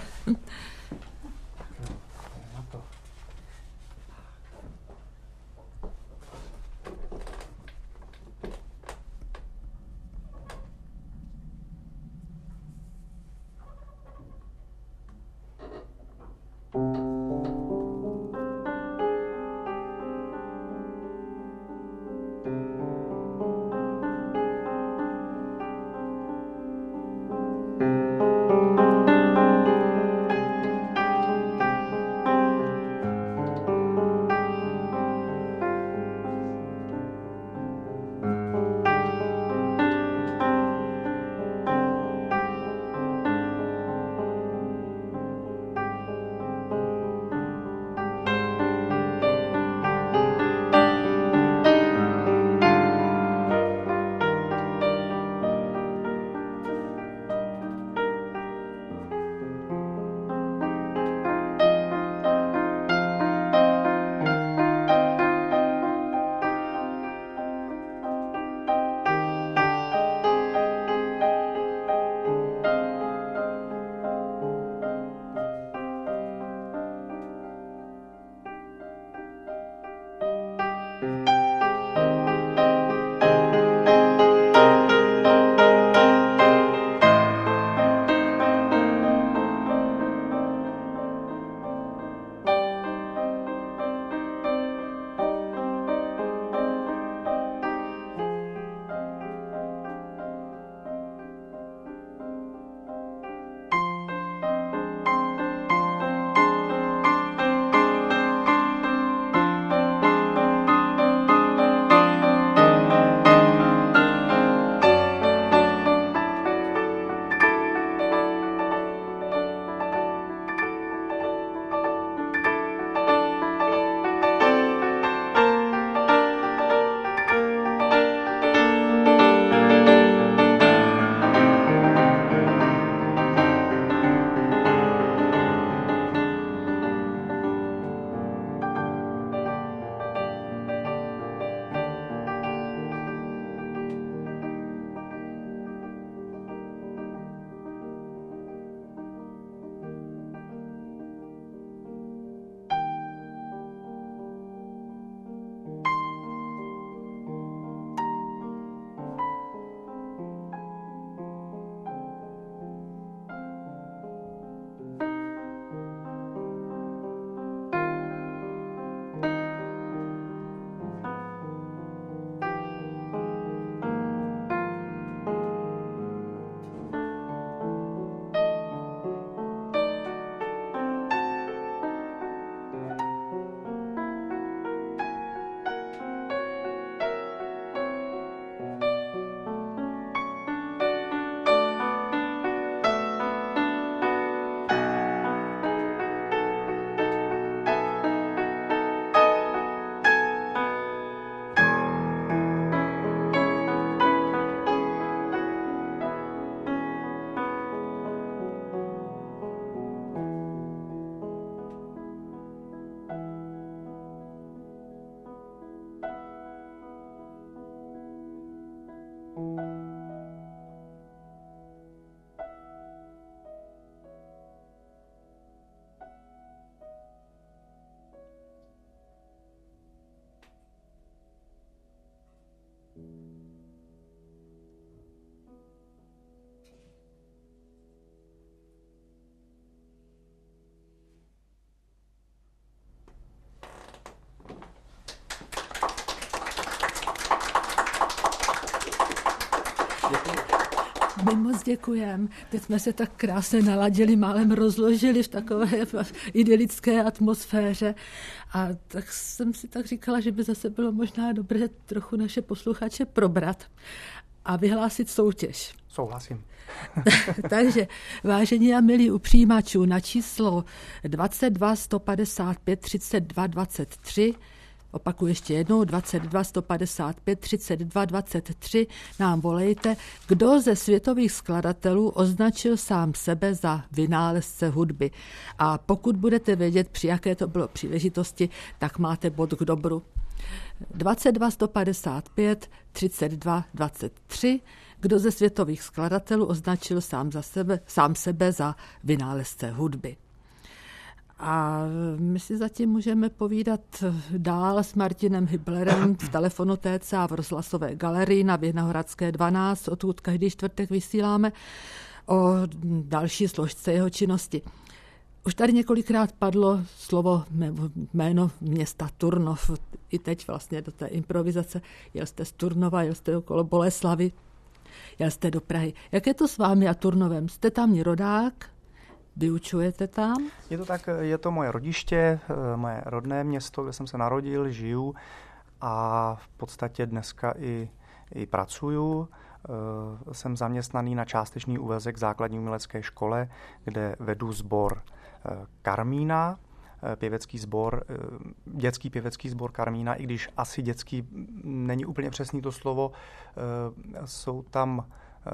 My moc děkujeme. Teď jsme se tak krásně naladili, málem rozložili v takové idylické atmosféře. A tak jsem si tak říkala, že by zase bylo možná dobré trochu naše posluchače probrat a vyhlásit soutěž. Souhlasím. Takže, vážení a milí u přijímačů, na číslo dvacet dva sto padesát pět třicet dva dvacet tři, opakuji ještě jednou, dvacet dva sto padesát pět třicet dva dvacet tři, nám volejte, kdo ze světových skladatelů označil sám sebe za vynálezce hudby. A pokud budete vědět, při jaké to bylo příležitosti, tak máte bod k dobru. dvacet dva sto padesát pět třicet dva dvacet tři, kdo ze světových skladatelů označil sám, za sebe, sám sebe za vynálezce hudby. A my si zatím můžeme povídat dál s Martinem Hiblerem v telefonotéce a v rozhlasové galerii na Vinohradské dvanáct, odkud každý čtvrtek vysíláme, o další složce jeho činnosti. Už tady několikrát padlo slovo, jméno města Turnov, i teď vlastně do té improvizace. Jel jste z Turnova, jel jste okolo Boleslavy, jel jste do Prahy. Jak je to s vámi a Turnovem? Jste tamní rodák? Vyučujete tam? Je to tak, je to moje rodiště, moje rodné město, kde jsem se narodil, žiju a v podstatě dneska i, i pracuju. Jsem zaměstnaný na částečný úvazek v základní umělecké škole, kde vedu sbor Karmína, pěvecký sbor, dětský pěvecký sbor Karmína, i když asi dětský není úplně přesný to slovo, jsou tam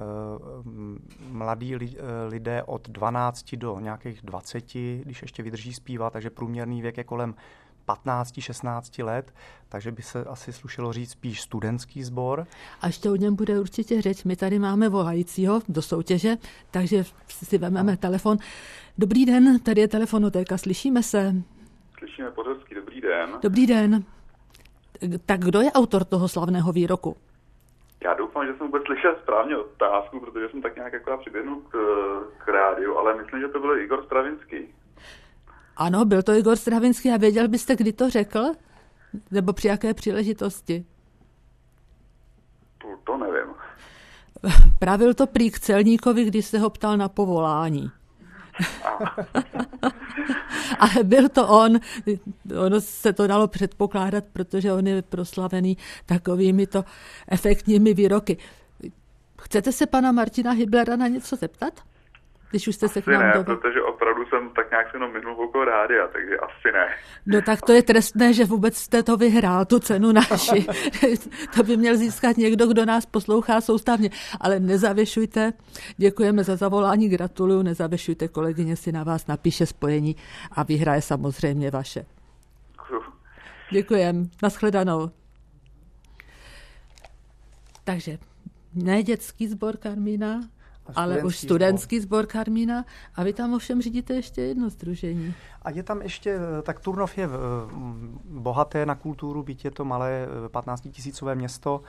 mladí lidé od dvanácti do nějakých dvaceti, když ještě vydrží zpívat, takže průměrný věk je kolem patnáct šestnáct let, takže by se asi slušelo říct spíš studentský sbor. A ještě o něm bude určitě řeč. My tady máme volajícího do soutěže, takže si vezmeme telefon. Dobrý den, tady je telefonotéka, slyšíme se? Slyšíme pořadský, dobrý den. Dobrý den. Tak kdo je autor toho slavného výroku? Já doufám, že jsem vůbec slyšel správně otázku, protože jsem tak nějak akorát přiběhnul k, k rádiu, ale myslím, že to byl Igor Stravinský. Ano, byl to Igor Stravinský. A věděl byste, kdy to řekl? Nebo při jaké příležitosti? To, to nevím. Pravil to prý k celníkovi, když se ho ptal na povolání. Ale byl to on, ono se to dalo předpokládat, protože on je proslavený takovými to efektními výroky. Chcete se pana Martina Hiblera na něco zeptat? Když už jste se asi k nám ne, dovedl. Protože opravdu jsem tak nějak se jenom minul okolo rádia, takže asi ne. No tak to je trestné, že vůbec jste to vyhrál, tu cenu naši. To by měl získat někdo, kdo nás poslouchá soustavně. Ale nezavěšujte, děkujeme za zavolání, gratuluju, nezavěšujte, kolegyně si na vás napíše spojení a vyhraje samozřejmě vaše. Děkujem, nashledanou. Takže ne dětský sbor Karmína, ale už studentský sbor Karmína. A vy tam ovšem řídíte ještě jedno sdružení. A je tam ještě, tak Turnov je bohaté na kulturu, byť je to malé patnáctitisícové město.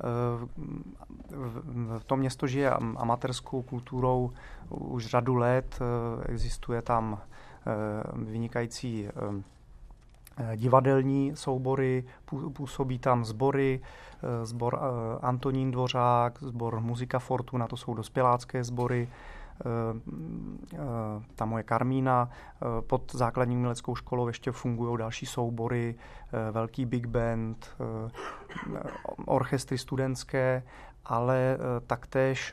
To město žije amatérskou kulturou už řadu let. Existuje tam vynikající divadelní soubory, působí tam sbory, sbor Antonín Dvořák, sbor Muzika Fortuna, to jsou dospělácké sbory, ta moje Karmína, pod základní uměleckou školou ještě fungují další soubory, velký big band, orchestry studentské, ale taktéž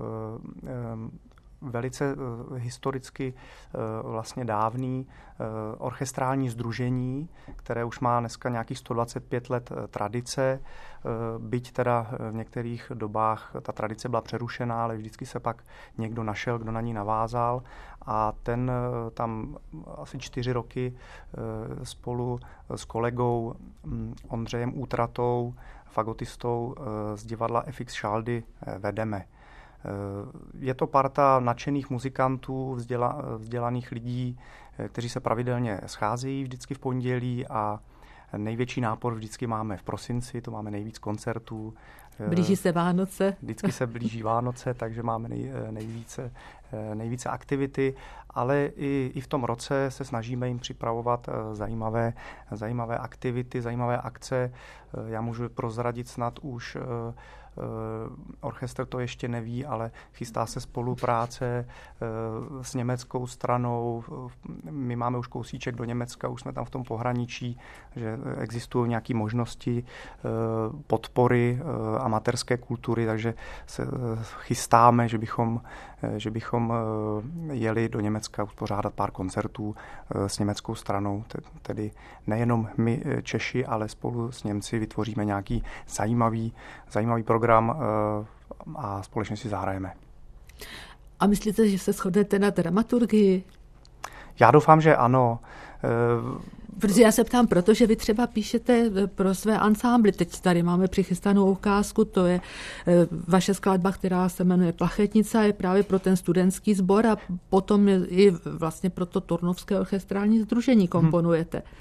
velice historicky vlastně dávný orchestrální sdružení, které už má dneska nějakých sto dvacet pět let tradice, byť teda v některých dobách ta tradice byla přerušená, ale vždycky se pak někdo našel, kdo na ní navázal a ten tam asi čtyři roky spolu s kolegou Ondřejem Útratou fagotistou z divadla F X Šáldy vedeme. Je to parta nadšených muzikantů, vzděla, vzdělaných lidí, kteří se pravidelně scházejí vždycky v pondělí a největší nápor vždycky máme v prosinci, to máme nejvíc koncertů. Blíží se Vánoce. Vždycky se blíží Vánoce, takže máme nej, nejvíce, nejvíce aktivity, ale i, i v tom roce se snažíme jim připravovat zajímavé, zajímavé aktivity, zajímavé akce. Já můžu prozradit snad už, orchestr to ještě neví, ale chystá se spolupráce s německou stranou. My máme už kousíček do Německa, už jsme tam v tom pohraničí, že existují nějaké možnosti podpory amatérské kultury, takže se chystáme, že bychom, že bychom jeli do Německa uspořádat pár koncertů s německou stranou, tedy nejenom my Češi, ale spolu s Němci vytvoříme nějaký zajímavý, zajímavý program a společně si zahrajeme. A myslíte, že se shodnete na dramaturgii? Já doufám, že ano. Protože já se ptám, protože vy třeba píšete pro své ansámbly. Teď tady máme přichystanou ukázku, to je vaše skladba, která se jmenuje Plachetnice a je právě pro ten studentský sbor a potom i vlastně pro to Turnovské orchestrální sdružení komponujete. Hmm.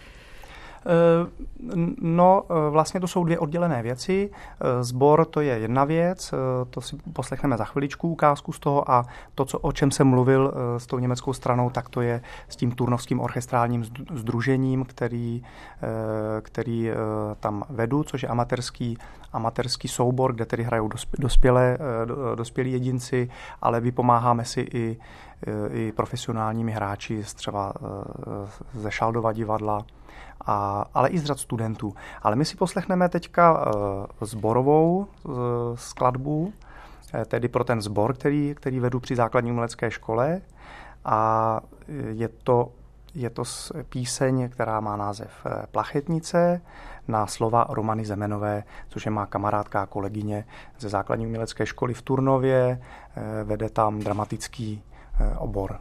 No, vlastně to jsou dvě oddělené věci. Sbor to je jedna věc, to si poslechneme za chviličku ukázku z toho a to, co, o čem jsem mluvil s tou německou stranou, tak to je s tím Turnovským orchestrálním sdružením, který, který tam vedu, což je amatérský, amatérský soubor, kde tedy hrajou dospělé, dospělí jedinci, ale vypomáháme si i, i profesionálními hráči, třeba ze Šáldova divadla, A, ale i z řad studentů. Ale my si poslechneme teďka uh, sborovou uh, skladbu, uh, tedy pro ten sbor, který, který vedu při základní umělecké škole. A je to, je to píseň, která má název Plachetnice na slova Romany Zemenové, což je má kamarádka a kolegyně ze základní umělecké školy v Turnově. Uh, vede tam dramatický uh, obor.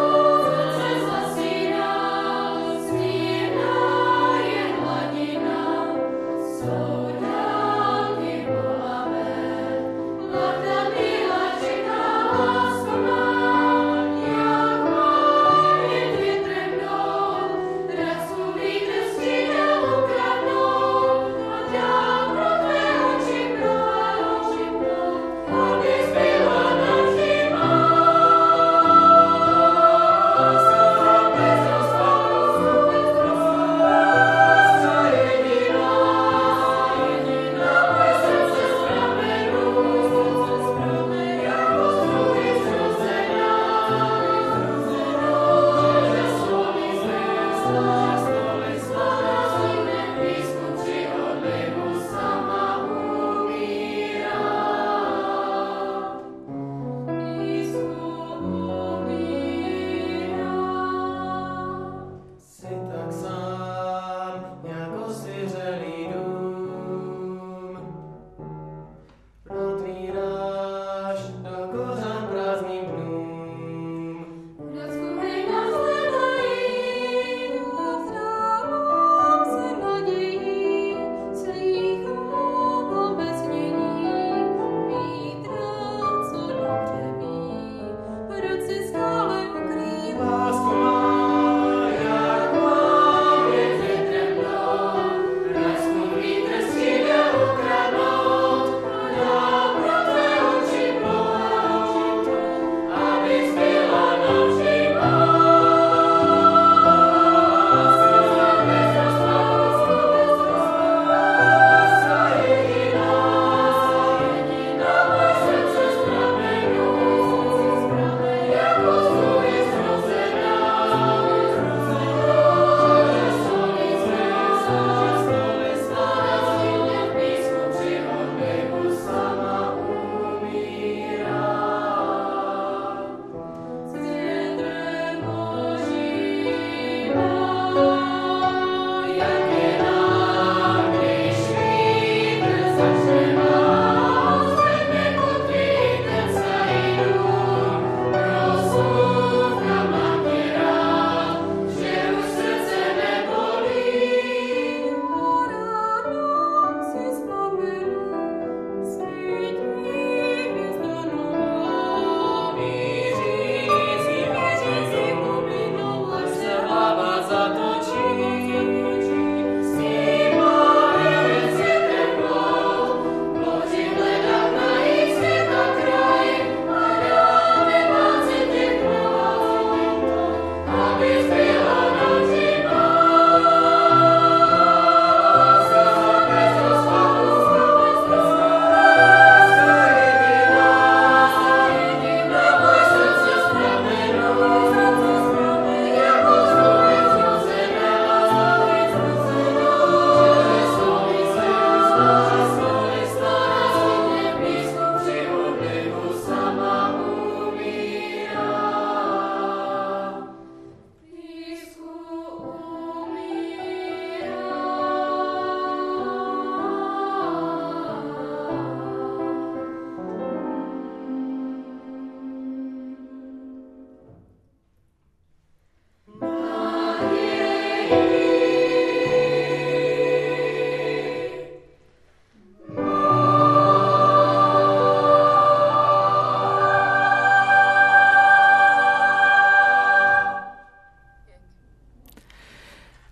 Smírná jen hladina,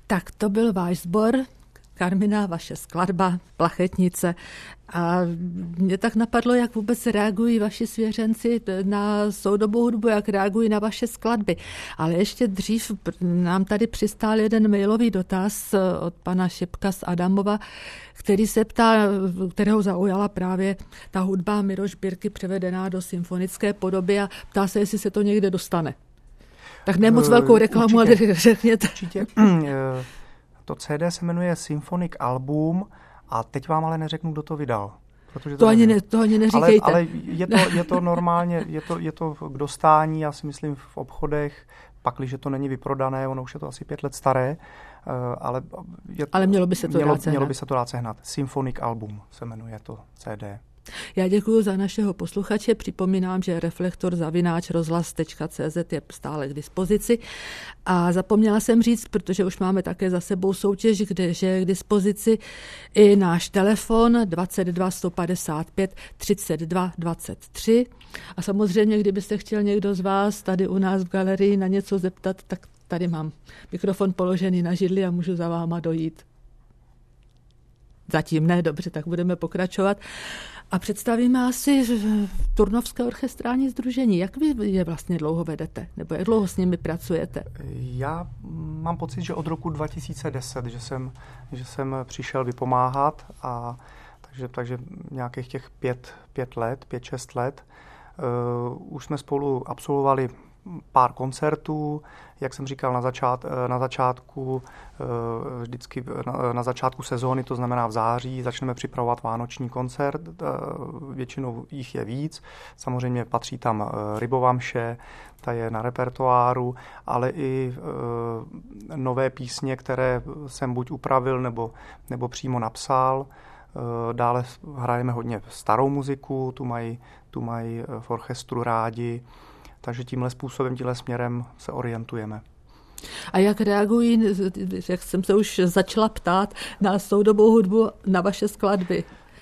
Tak to byl váš sbor, Karmina, vaše skladba, Plachetnice. A mě tak napadlo, jak vůbec reagují vaši svěřenci na soudobou hudbu, jak reagují na vaše skladby. Ale ještě dřív nám tady přistál jeden mailový dotaz od pana Šepka z Adamova, který se ptá, kterého zaujala právě ta hudba Miroš Birky převedená do symfonické podoby a ptá se, jestli se to někde dostane. Tak ne moc velkou reklamu, určitě, ale řekněte. Určitě. To C D se jmenuje Symphonic Album a teď vám ale neřeknu, kdo to vydal. Protože to, to, ani ne, to ani neříkejte. Ale, ale je, to, je to normálně, je to, je to k dostání, já si myslím, v obchodech, pakliže to není vyprodané, ono už je to asi pět let staré, ale, je, ale mělo by se to mělo, dát sehnat. Mělo by se to dát sehnat. Symphonic Album se jmenuje to C D. Já děkuji za našeho posluchače. Připomínám, že reflektor zavináč rozhlas tečka cé zet je stále k dispozici. A zapomněla jsem říct, protože už máme také za sebou soutěž, kde že je k dispozici i náš telefon dvacet dva sto padesát pět třicet dva dvacet tři. A samozřejmě, kdybyste chtěl někdo z vás tady u nás v galerii na něco zeptat, tak tady mám mikrofon položený na židli a můžu za váma dojít. Zatím ne, dobře, tak budeme pokračovat. A představíme asi Turnovské orchestrální sdružení. Jak vy je vlastně dlouho vedete? Nebo jak dlouho s nimi pracujete? Já mám pocit, že od roku dva tisíce deset, že jsem, že jsem přišel vypomáhat, a takže, takže nějakých těch pět, pět let, pět, šest let. Uh, už jsme spolu absolvovali pár koncertů, jak jsem říkal na, začát, na začátku, vždycky na, na začátku sezóny, to znamená v září, začneme připravovat vánoční koncert, většinou jich je víc, samozřejmě patří tam Rybova mše, ta je na repertoáru, ale i nové písně, které jsem buď upravil nebo, nebo přímo napsal. Dále hrajeme hodně starou muziku, tu mají, tu mají v orchestru rádi. Takže tímhle způsobem, tímhle směrem se orientujeme. A jak reagují, jak jsem se už začala ptát, na soudobou hudbu, na vaše skladby?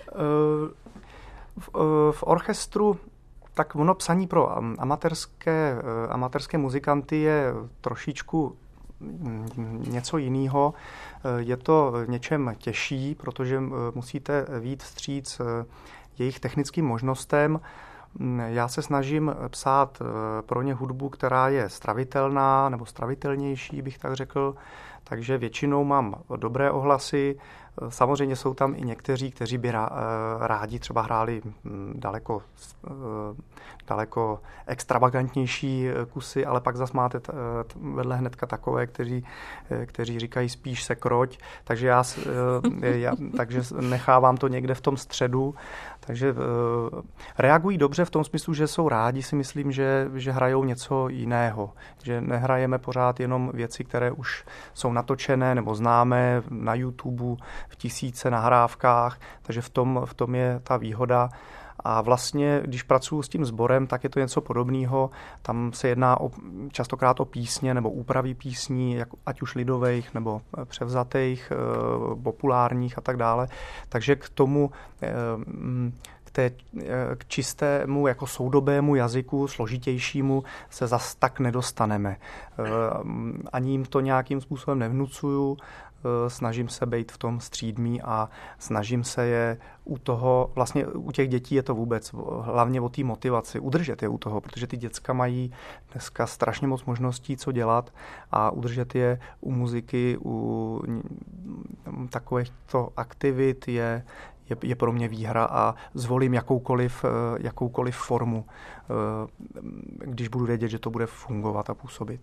V, v orchestru tak ono psaní pro amatérské, amatérské muzikanty je trošičku něco jiného. Je to něčem těžší, protože musíte vyjít vstříc jejich technickým možnostem. Já se snažím psát pro ně hudbu, která je stravitelná nebo stravitelnější, bych tak řekl, takže většinou mám dobré ohlasy. Samozřejmě jsou tam i někteří, kteří by rádi třeba hráli daleko, daleko extravagantnější kusy, ale pak zase máte vedle hnedka takové, kteří, kteří říkají spíš se kroť, takže já, já takže nechávám to někde v tom středu. Takže reagují dobře v tom smyslu, že jsou rádi, si myslím, že, že hrajou něco jiného. Že nehrajeme pořád jenom věci, které už jsou natočené nebo známé na YouTube, v tisíce nahrávkách, takže v tom, v tom je ta výhoda. A vlastně, když pracuji s tím sborem, tak je to něco podobného. Tam se jedná o, častokrát o písně nebo úpravy písní, jak, ať už lidových nebo převzatých, populárních a tak dále. Takže k tomu, k, té, k čistému jako soudobému jazyku, složitějšímu, se zas tak nedostaneme. Ani jim to nějakým způsobem nevnucuju. Snažím se být v tom střídmí a snažím se je u toho, vlastně u těch dětí je to vůbec hlavně o té motivaci, udržet je u toho, protože ty děcka mají dneska strašně moc možností, co dělat, a udržet je u muziky, u takovýchto aktivit je, je, je pro mě výhra a zvolím jakoukoliv, jakoukoliv formu, když budu vědět, že to bude fungovat a působit.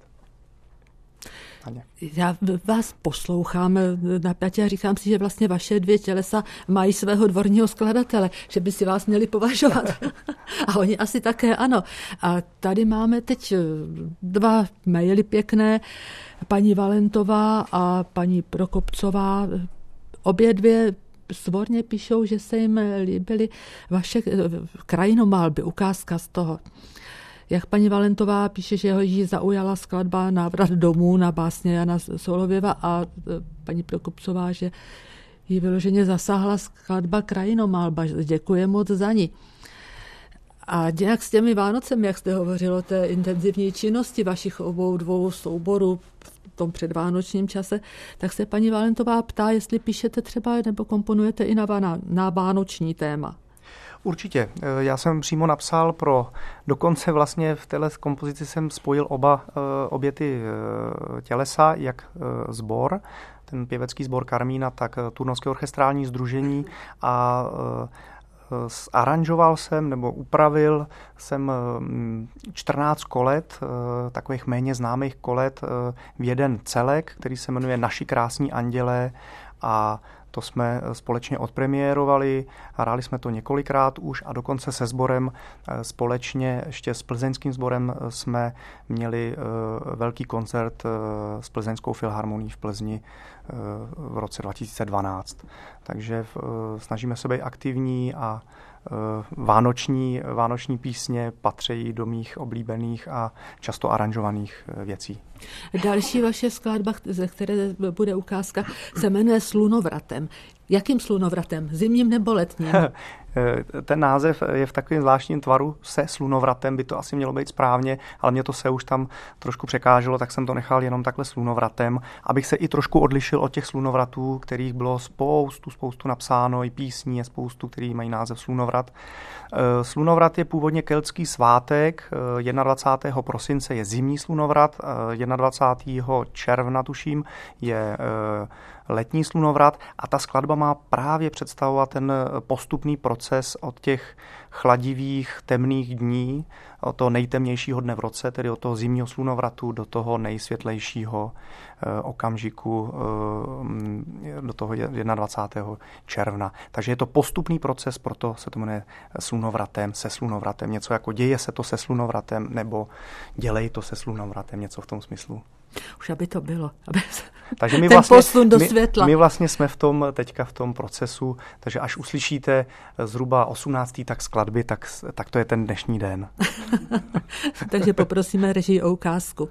Já vás poslouchám napjatě a říkám si, že vlastně vaše dvě tělesa mají svého dvorního skladatele, že by si vás měli považovat. A oni asi také ano. A tady máme teď dva maily pěkné, paní Valentová a paní Prokopcová. Obě dvě svorně píšou, že se jim líbily vaše krajinomalby, ukázka z toho. Jak paní Valentová píše, že ho jí zaujala skladba Návrat domů na básně Jana Solověva, a paní Prokopcová, že jí vyloženě zasáhla skladba Krajinomalba. Děkuji moc za ní. A nějak s těmi Vánocemi, jak jste hovořilo, té intenzivní činnosti vašich obou dvou souborů, tom předvánočním čase, tak se paní Valentová ptá, jestli píšete třeba nebo komponujete i na, na, na vánoční téma. Určitě. Já jsem přímo napsal pro, dokonce vlastně v téhle kompozici jsem spojil oba, obě ty tělesa, jak sbor, ten pěvecký sbor Karmína, tak Turnovské orchestrální sdružení a aranžoval jsem nebo upravil jsem čtrnáct kolet, takových méně známých kolet v jeden celek, který se jmenuje Naši krásní andělé, a to jsme společně odpremiérovali, hráli jsme to několikrát už a dokonce se sborem společně, ještě s plzeňským sborem jsme měli velký koncert s Plzeňskou filharmonií v Plzni v roce dva tisíce dvanáct. Takže snažíme se být aktivní a vánoční, vánoční písně patří do mých oblíbených a často aranžovaných věcí. Další vaše skladba, ze které bude ukázka, se jmenuje Slunovratem. Jakým slunovratem? Zimním nebo letním? Ten název je v takovém zvláštním tvaru, se slunovratem, by to asi mělo být správně, ale mě to se už tam trošku překáželo, tak jsem to nechal jenom takhle slunovratem, abych se i trošku odlišil od těch slunovratů, kterých bylo spoustu, spoustu napsáno, i písní je spoustu, který mají název slunovrat. Slunovrat je původně keltský svátek, dvacátého prvního prosince je zimní slunovrat, dvacátého prvního června tuším je letní slunovrat a ta skladba má právě představovat ten postupný proces od těch chladivých, temných dní, od toho nejtemnějšího dne v roce, tedy od toho zimního slunovratu do toho nejsvětlejšího okamžiku, do toho dvacátého prvního června. Takže je to postupný proces, proto se to jmenuje slunovratem, se slunovratem. Něco jako děje se to se slunovratem, nebo dělej to se slunovratem, něco v tom smyslu. Už aby to bylo. Aby takže my ten vlastně, posun do světla. My, my vlastně jsme v tom, teďka v tom procesu, takže až uslyšíte zhruba osmnáctý tak skladby, tak, tak to je ten dnešní den. Takže poprosíme režii o ukázku.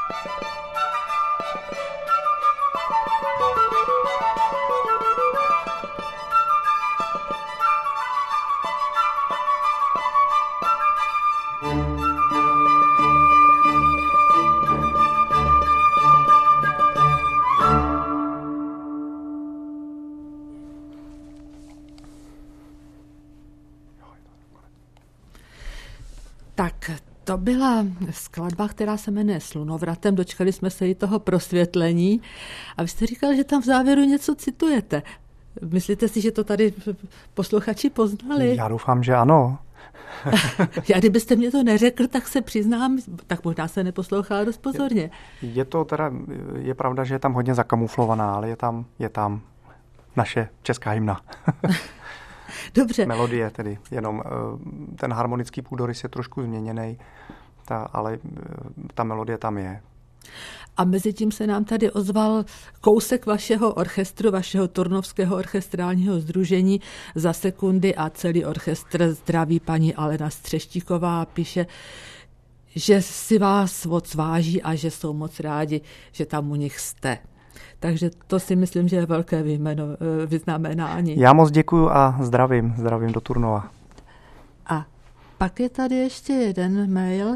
Tak to byla skladba, která se jmenuje Slunovratem. Dočkali jsme se i toho prosvětlení. A vy jste říkal, že tam v závěru něco citujete. Myslíte si, že to tady posluchači poznali? Já doufám, že ano. Já kdybyste mě to neřekl, tak se přiznám, tak možná se neposlouchala dost pozorně. Je to teda, je pravda, že je tam hodně zakamuflovaná, ale je tam, je tam naše česká hymna. Dobře. Melodie tedy, jenom ten harmonický půdorys je trošku změněný, ta, ale ta melodie tam je. A mezi tím se nám tady ozval kousek vašeho orchestru, vašeho Turnovského orchestrálního sdružení Za sekundy a celý orchestr zdraví paní Alena Střeštíková a píše, že si vás moc váží a že jsou moc rádi, že tam u nich jste. Takže to si myslím, že je velké vyjmeno, vyznamenání. Já moc děkuju a zdravím, zdravím do Turnova. A pak je tady ještě jeden mail,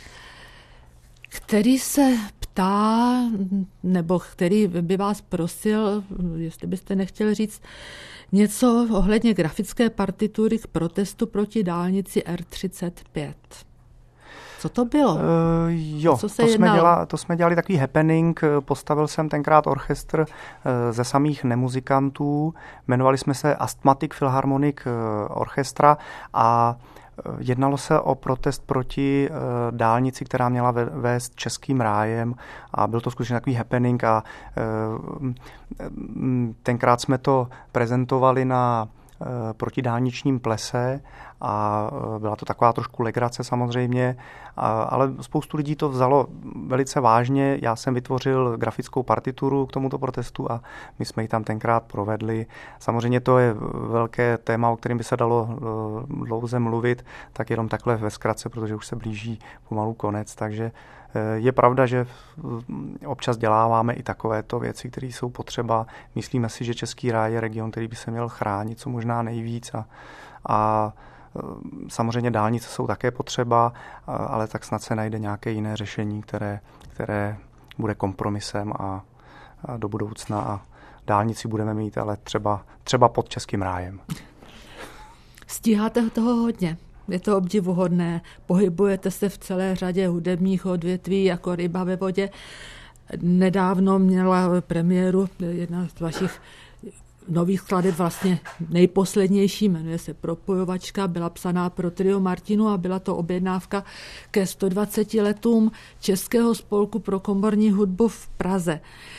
který se ptá, nebo který by vás prosil, jestli byste nechtěl říct něco ohledně grafické partitury k protestu proti dálnici R třicet pět. Co to bylo? Uh, jo, to jsme, děla, to jsme dělali takový happening, postavil jsem tenkrát orchestr uh, ze samých nemuzikantů, jmenovali jsme se Asthmatic Philharmonic uh, Orchestra a jednalo se o protest proti uh, dálnici, která měla ve, vést Českým rájem a byl to skutečně takový happening a uh, tenkrát jsme to prezentovali na uh, protidálničním plese a byla to taková trošku legrace samozřejmě, a, ale spoustu lidí to vzalo velice vážně. Já jsem vytvořil grafickou partituru k tomuto protestu a my jsme ji tam tenkrát provedli. Samozřejmě to je velké téma, o kterém by se dalo dlouze mluvit, tak jenom takhle ve zkratce, protože už se blíží pomalu konec, takže je pravda, že občas děláváme i takovéto věci, které jsou potřeba. Myslíme si, že Český ráj je region, který by se měl chránit co možná nejvíc a, a samozřejmě dálnice jsou také potřeba, ale tak snad se najde nějaké jiné řešení, které, které bude kompromisem a, a do budoucna a dálnici budeme mít, ale třeba, třeba pod Českým rájem. Stíháte toho hodně. Je to obdivuhodné. Pohybujete se v celé řadě hudebních odvětví jako ryba ve vodě. Nedávno měla premiéru jedna z vašich nových skladeb, vlastně nejposlednější, jmenuje se Propojovačka, byla psaná pro trio Martinu a byla to objednávka ke sto dvaceti letům Českého spolku pro komorní hudbu v Praze.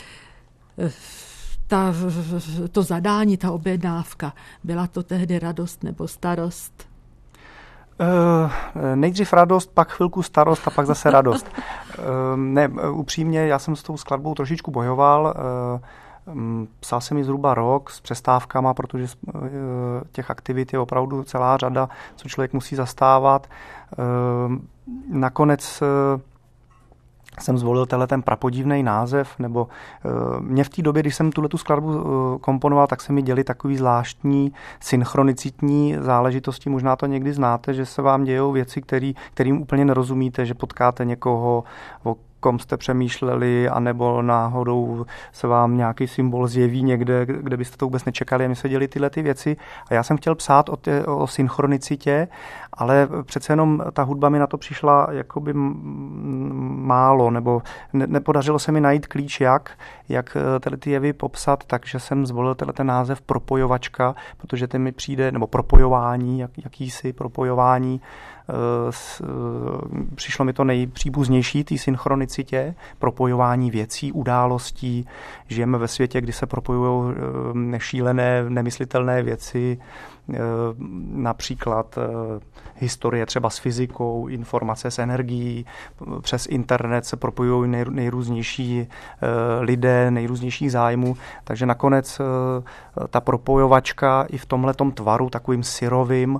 Ta, to zadání, ta objednávka, byla to tehdy radost nebo starost? Uh, nejdřív radost, pak chvilku starost a pak zase radost. Uh, ne, upřímně, já jsem s tou skladbou trošičku bojoval. Uh, Psal jsem ji zhruba rok s přestávkama, protože těch aktivit je opravdu celá řada, co člověk musí zastávat. Nakonec jsem zvolil tenhle ten prapodivný název, nebo mě v té době, když jsem tuhletu skladbu komponoval, tak se mi děly takový zvláštní synchronicitní záležitosti. Možná to někdy znáte, že se vám dějou věci, který, kterým úplně nerozumíte, že potkáte někoho, o kom jste přemýšleli, anebo náhodou se vám nějaký symbol zjeví někde, kde byste to vůbec nečekali. A mi se děly tyhle ty věci. A já jsem chtěl psát o, tě, o synchronicitě, ale přece jenom ta hudba mi na to přišla jakoby málo, nebo ne, nepodařilo se mi najít klíč, jak, jak tyhle ty jevy popsat, takže jsem zvolil tenhle ten název Propojovačka, protože ten mi přijde, nebo propojování, jak, jakýsi propojování, přišlo mi to nejpříbuznější té synchronicitě, propojování věcí, událostí. Žijeme ve světě, kdy se propojují nešílené, nemyslitelné věci, například historie třeba s fyzikou, informace s energií, přes internet se propojují nejrůznější lidé, nejrůznějších zájmů, takže nakonec ta propojovačka i v tomhletom tvaru, takovým syrovým,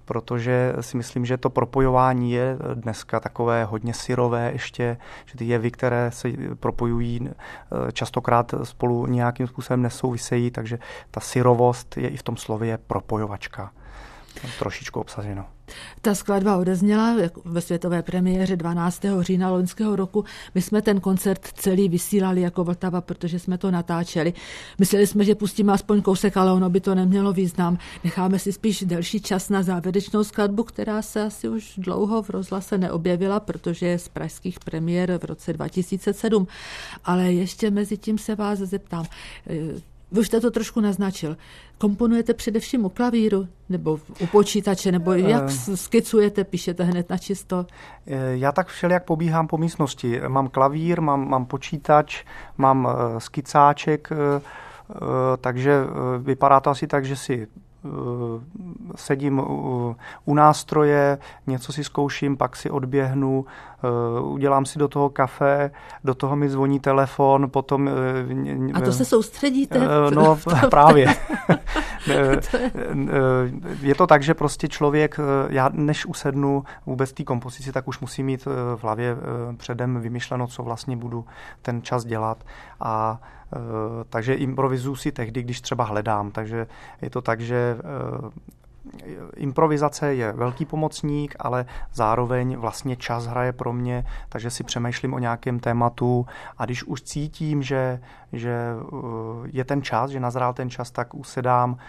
protože si myslím, že to propojování je dneska takové hodně syrové ještě, že ty jevy, které se propojují, častokrát spolu nějakým způsobem nesouvisejí, takže ta syrovost je i v tom slově propojovačka. Trošičku obsaženo. Ta skladba odezněla ve světové premiéře dvanáctého října loňského roku. My jsme ten koncert celý vysílali jako Vltava, protože jsme to natáčeli. Mysleli jsme, že pustíme aspoň kousek, ale ono by to nemělo význam. Necháme si spíš delší čas na závěrečnou skladbu, která se asi už dlouho v rozhlase neobjevila, protože je z pražských premiér v roce dva tisíce sedm. Ale ještě mezi tím se vás zeptám. Vy už jste to trošku naznačil. Komponujete především u klavíru nebo u počítače, nebo jak skicujete, píšete hned na čisto? Já tak všelijak pobíhám po místnosti. Mám klavír, mám, mám počítač, mám skicáček, takže vypadá to asi tak, že si sedím u nástroje, něco si zkouším, pak si odběhnu, udělám si do toho kafe, do toho mi zvoní telefon, potom... A to se soustředíte? No právě. Je to tak, že prostě člověk, já než usednu vůbec té kompozici, tak už musím mít v hlavě předem vymyšleno, co vlastně budu ten čas dělat. A takže improvizuji si tehdy, když třeba hledám. Takže je to tak, že improvizace je velký pomocník, ale zároveň vlastně čas hraje pro mě, takže si přemýšlím o nějakém tématu a když už cítím, že, že je ten čas, že nazrál ten čas, tak usedám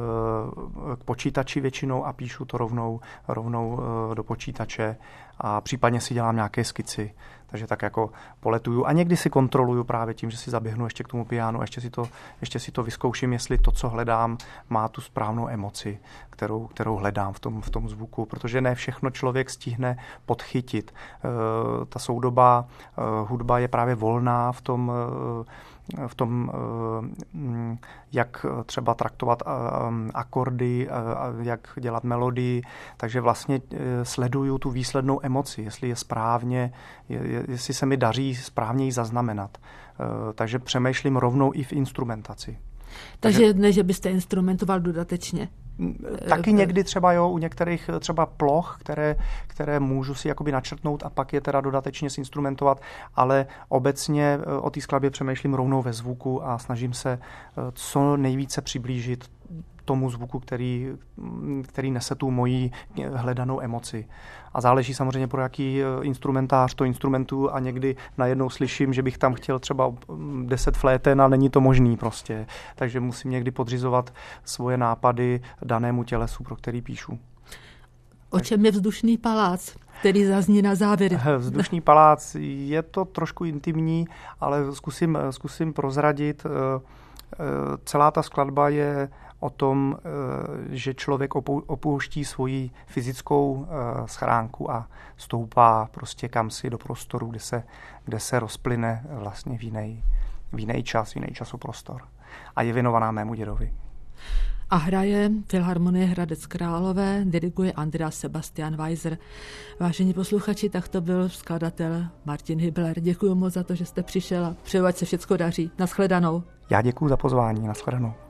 k počítači většinou a píšu to rovnou, rovnou do počítače a případně si dělám nějaké skici. Takže tak jako poletuju a někdy si kontroluju právě tím, že si zaběhnu ještě k tomu pianu a ještě si to, ještě si to vyzkouším, jestli to, co hledám, má tu správnou emoci, kterou, kterou hledám v tom, v tom zvuku, protože ne všechno člověk stihne podchytit. E, ta soudobá e, hudba je právě volná v tom, e, v tom, jak třeba traktovat akordy, jak dělat melodii, takže vlastně sleduju tu výslednou emoci, jestli je správně, jestli se mi daří správně ji zaznamenat. Takže přemýšlím rovnou i v instrumentaci. Takže, Takže ne, že byste instrumentoval dodatečně? Taky někdy třeba jo, u některých třeba ploch, které, které můžu si jakoby načrtnout a pak je teda dodatečně instrumentovat, ale obecně o té skladbě přemýšlím rovnou ve zvuku a snažím se co nejvíce přiblížit tomu zvuku, který, který nese tu moji hledanou emoci. A záleží samozřejmě, pro jaký instrumentář to instrumentu a někdy najednou slyším, že bych tam chtěl třeba deset fléten a není to možný prostě. Takže musím někdy podřizovat svoje nápady danému tělesu, pro který píšu. O čem je Vzdušný palác, který zazní na závěr? Vzdušný palác je to trošku intimní, ale zkusím, zkusím prozradit. Celá ta skladba je o tom, že člověk opouští svoji fyzickou schránku a stoupá prostě kamsi do prostoru, kde se, kde se rozplyne vlastně v jiný, v jiný čas, v jiný časoprostor. A je věnovaná mému dědovi. A hraje Filharmonie Hradec Králové, diriguje Andreas Sebastian Weiser. Vážení posluchači, tak to byl skladatel Martin Hibler. Děkuji moc za to, že jste přišel a přeju, ať se všecko daří. Nashledanou. Já děkuji za pozvání. Nashledanou.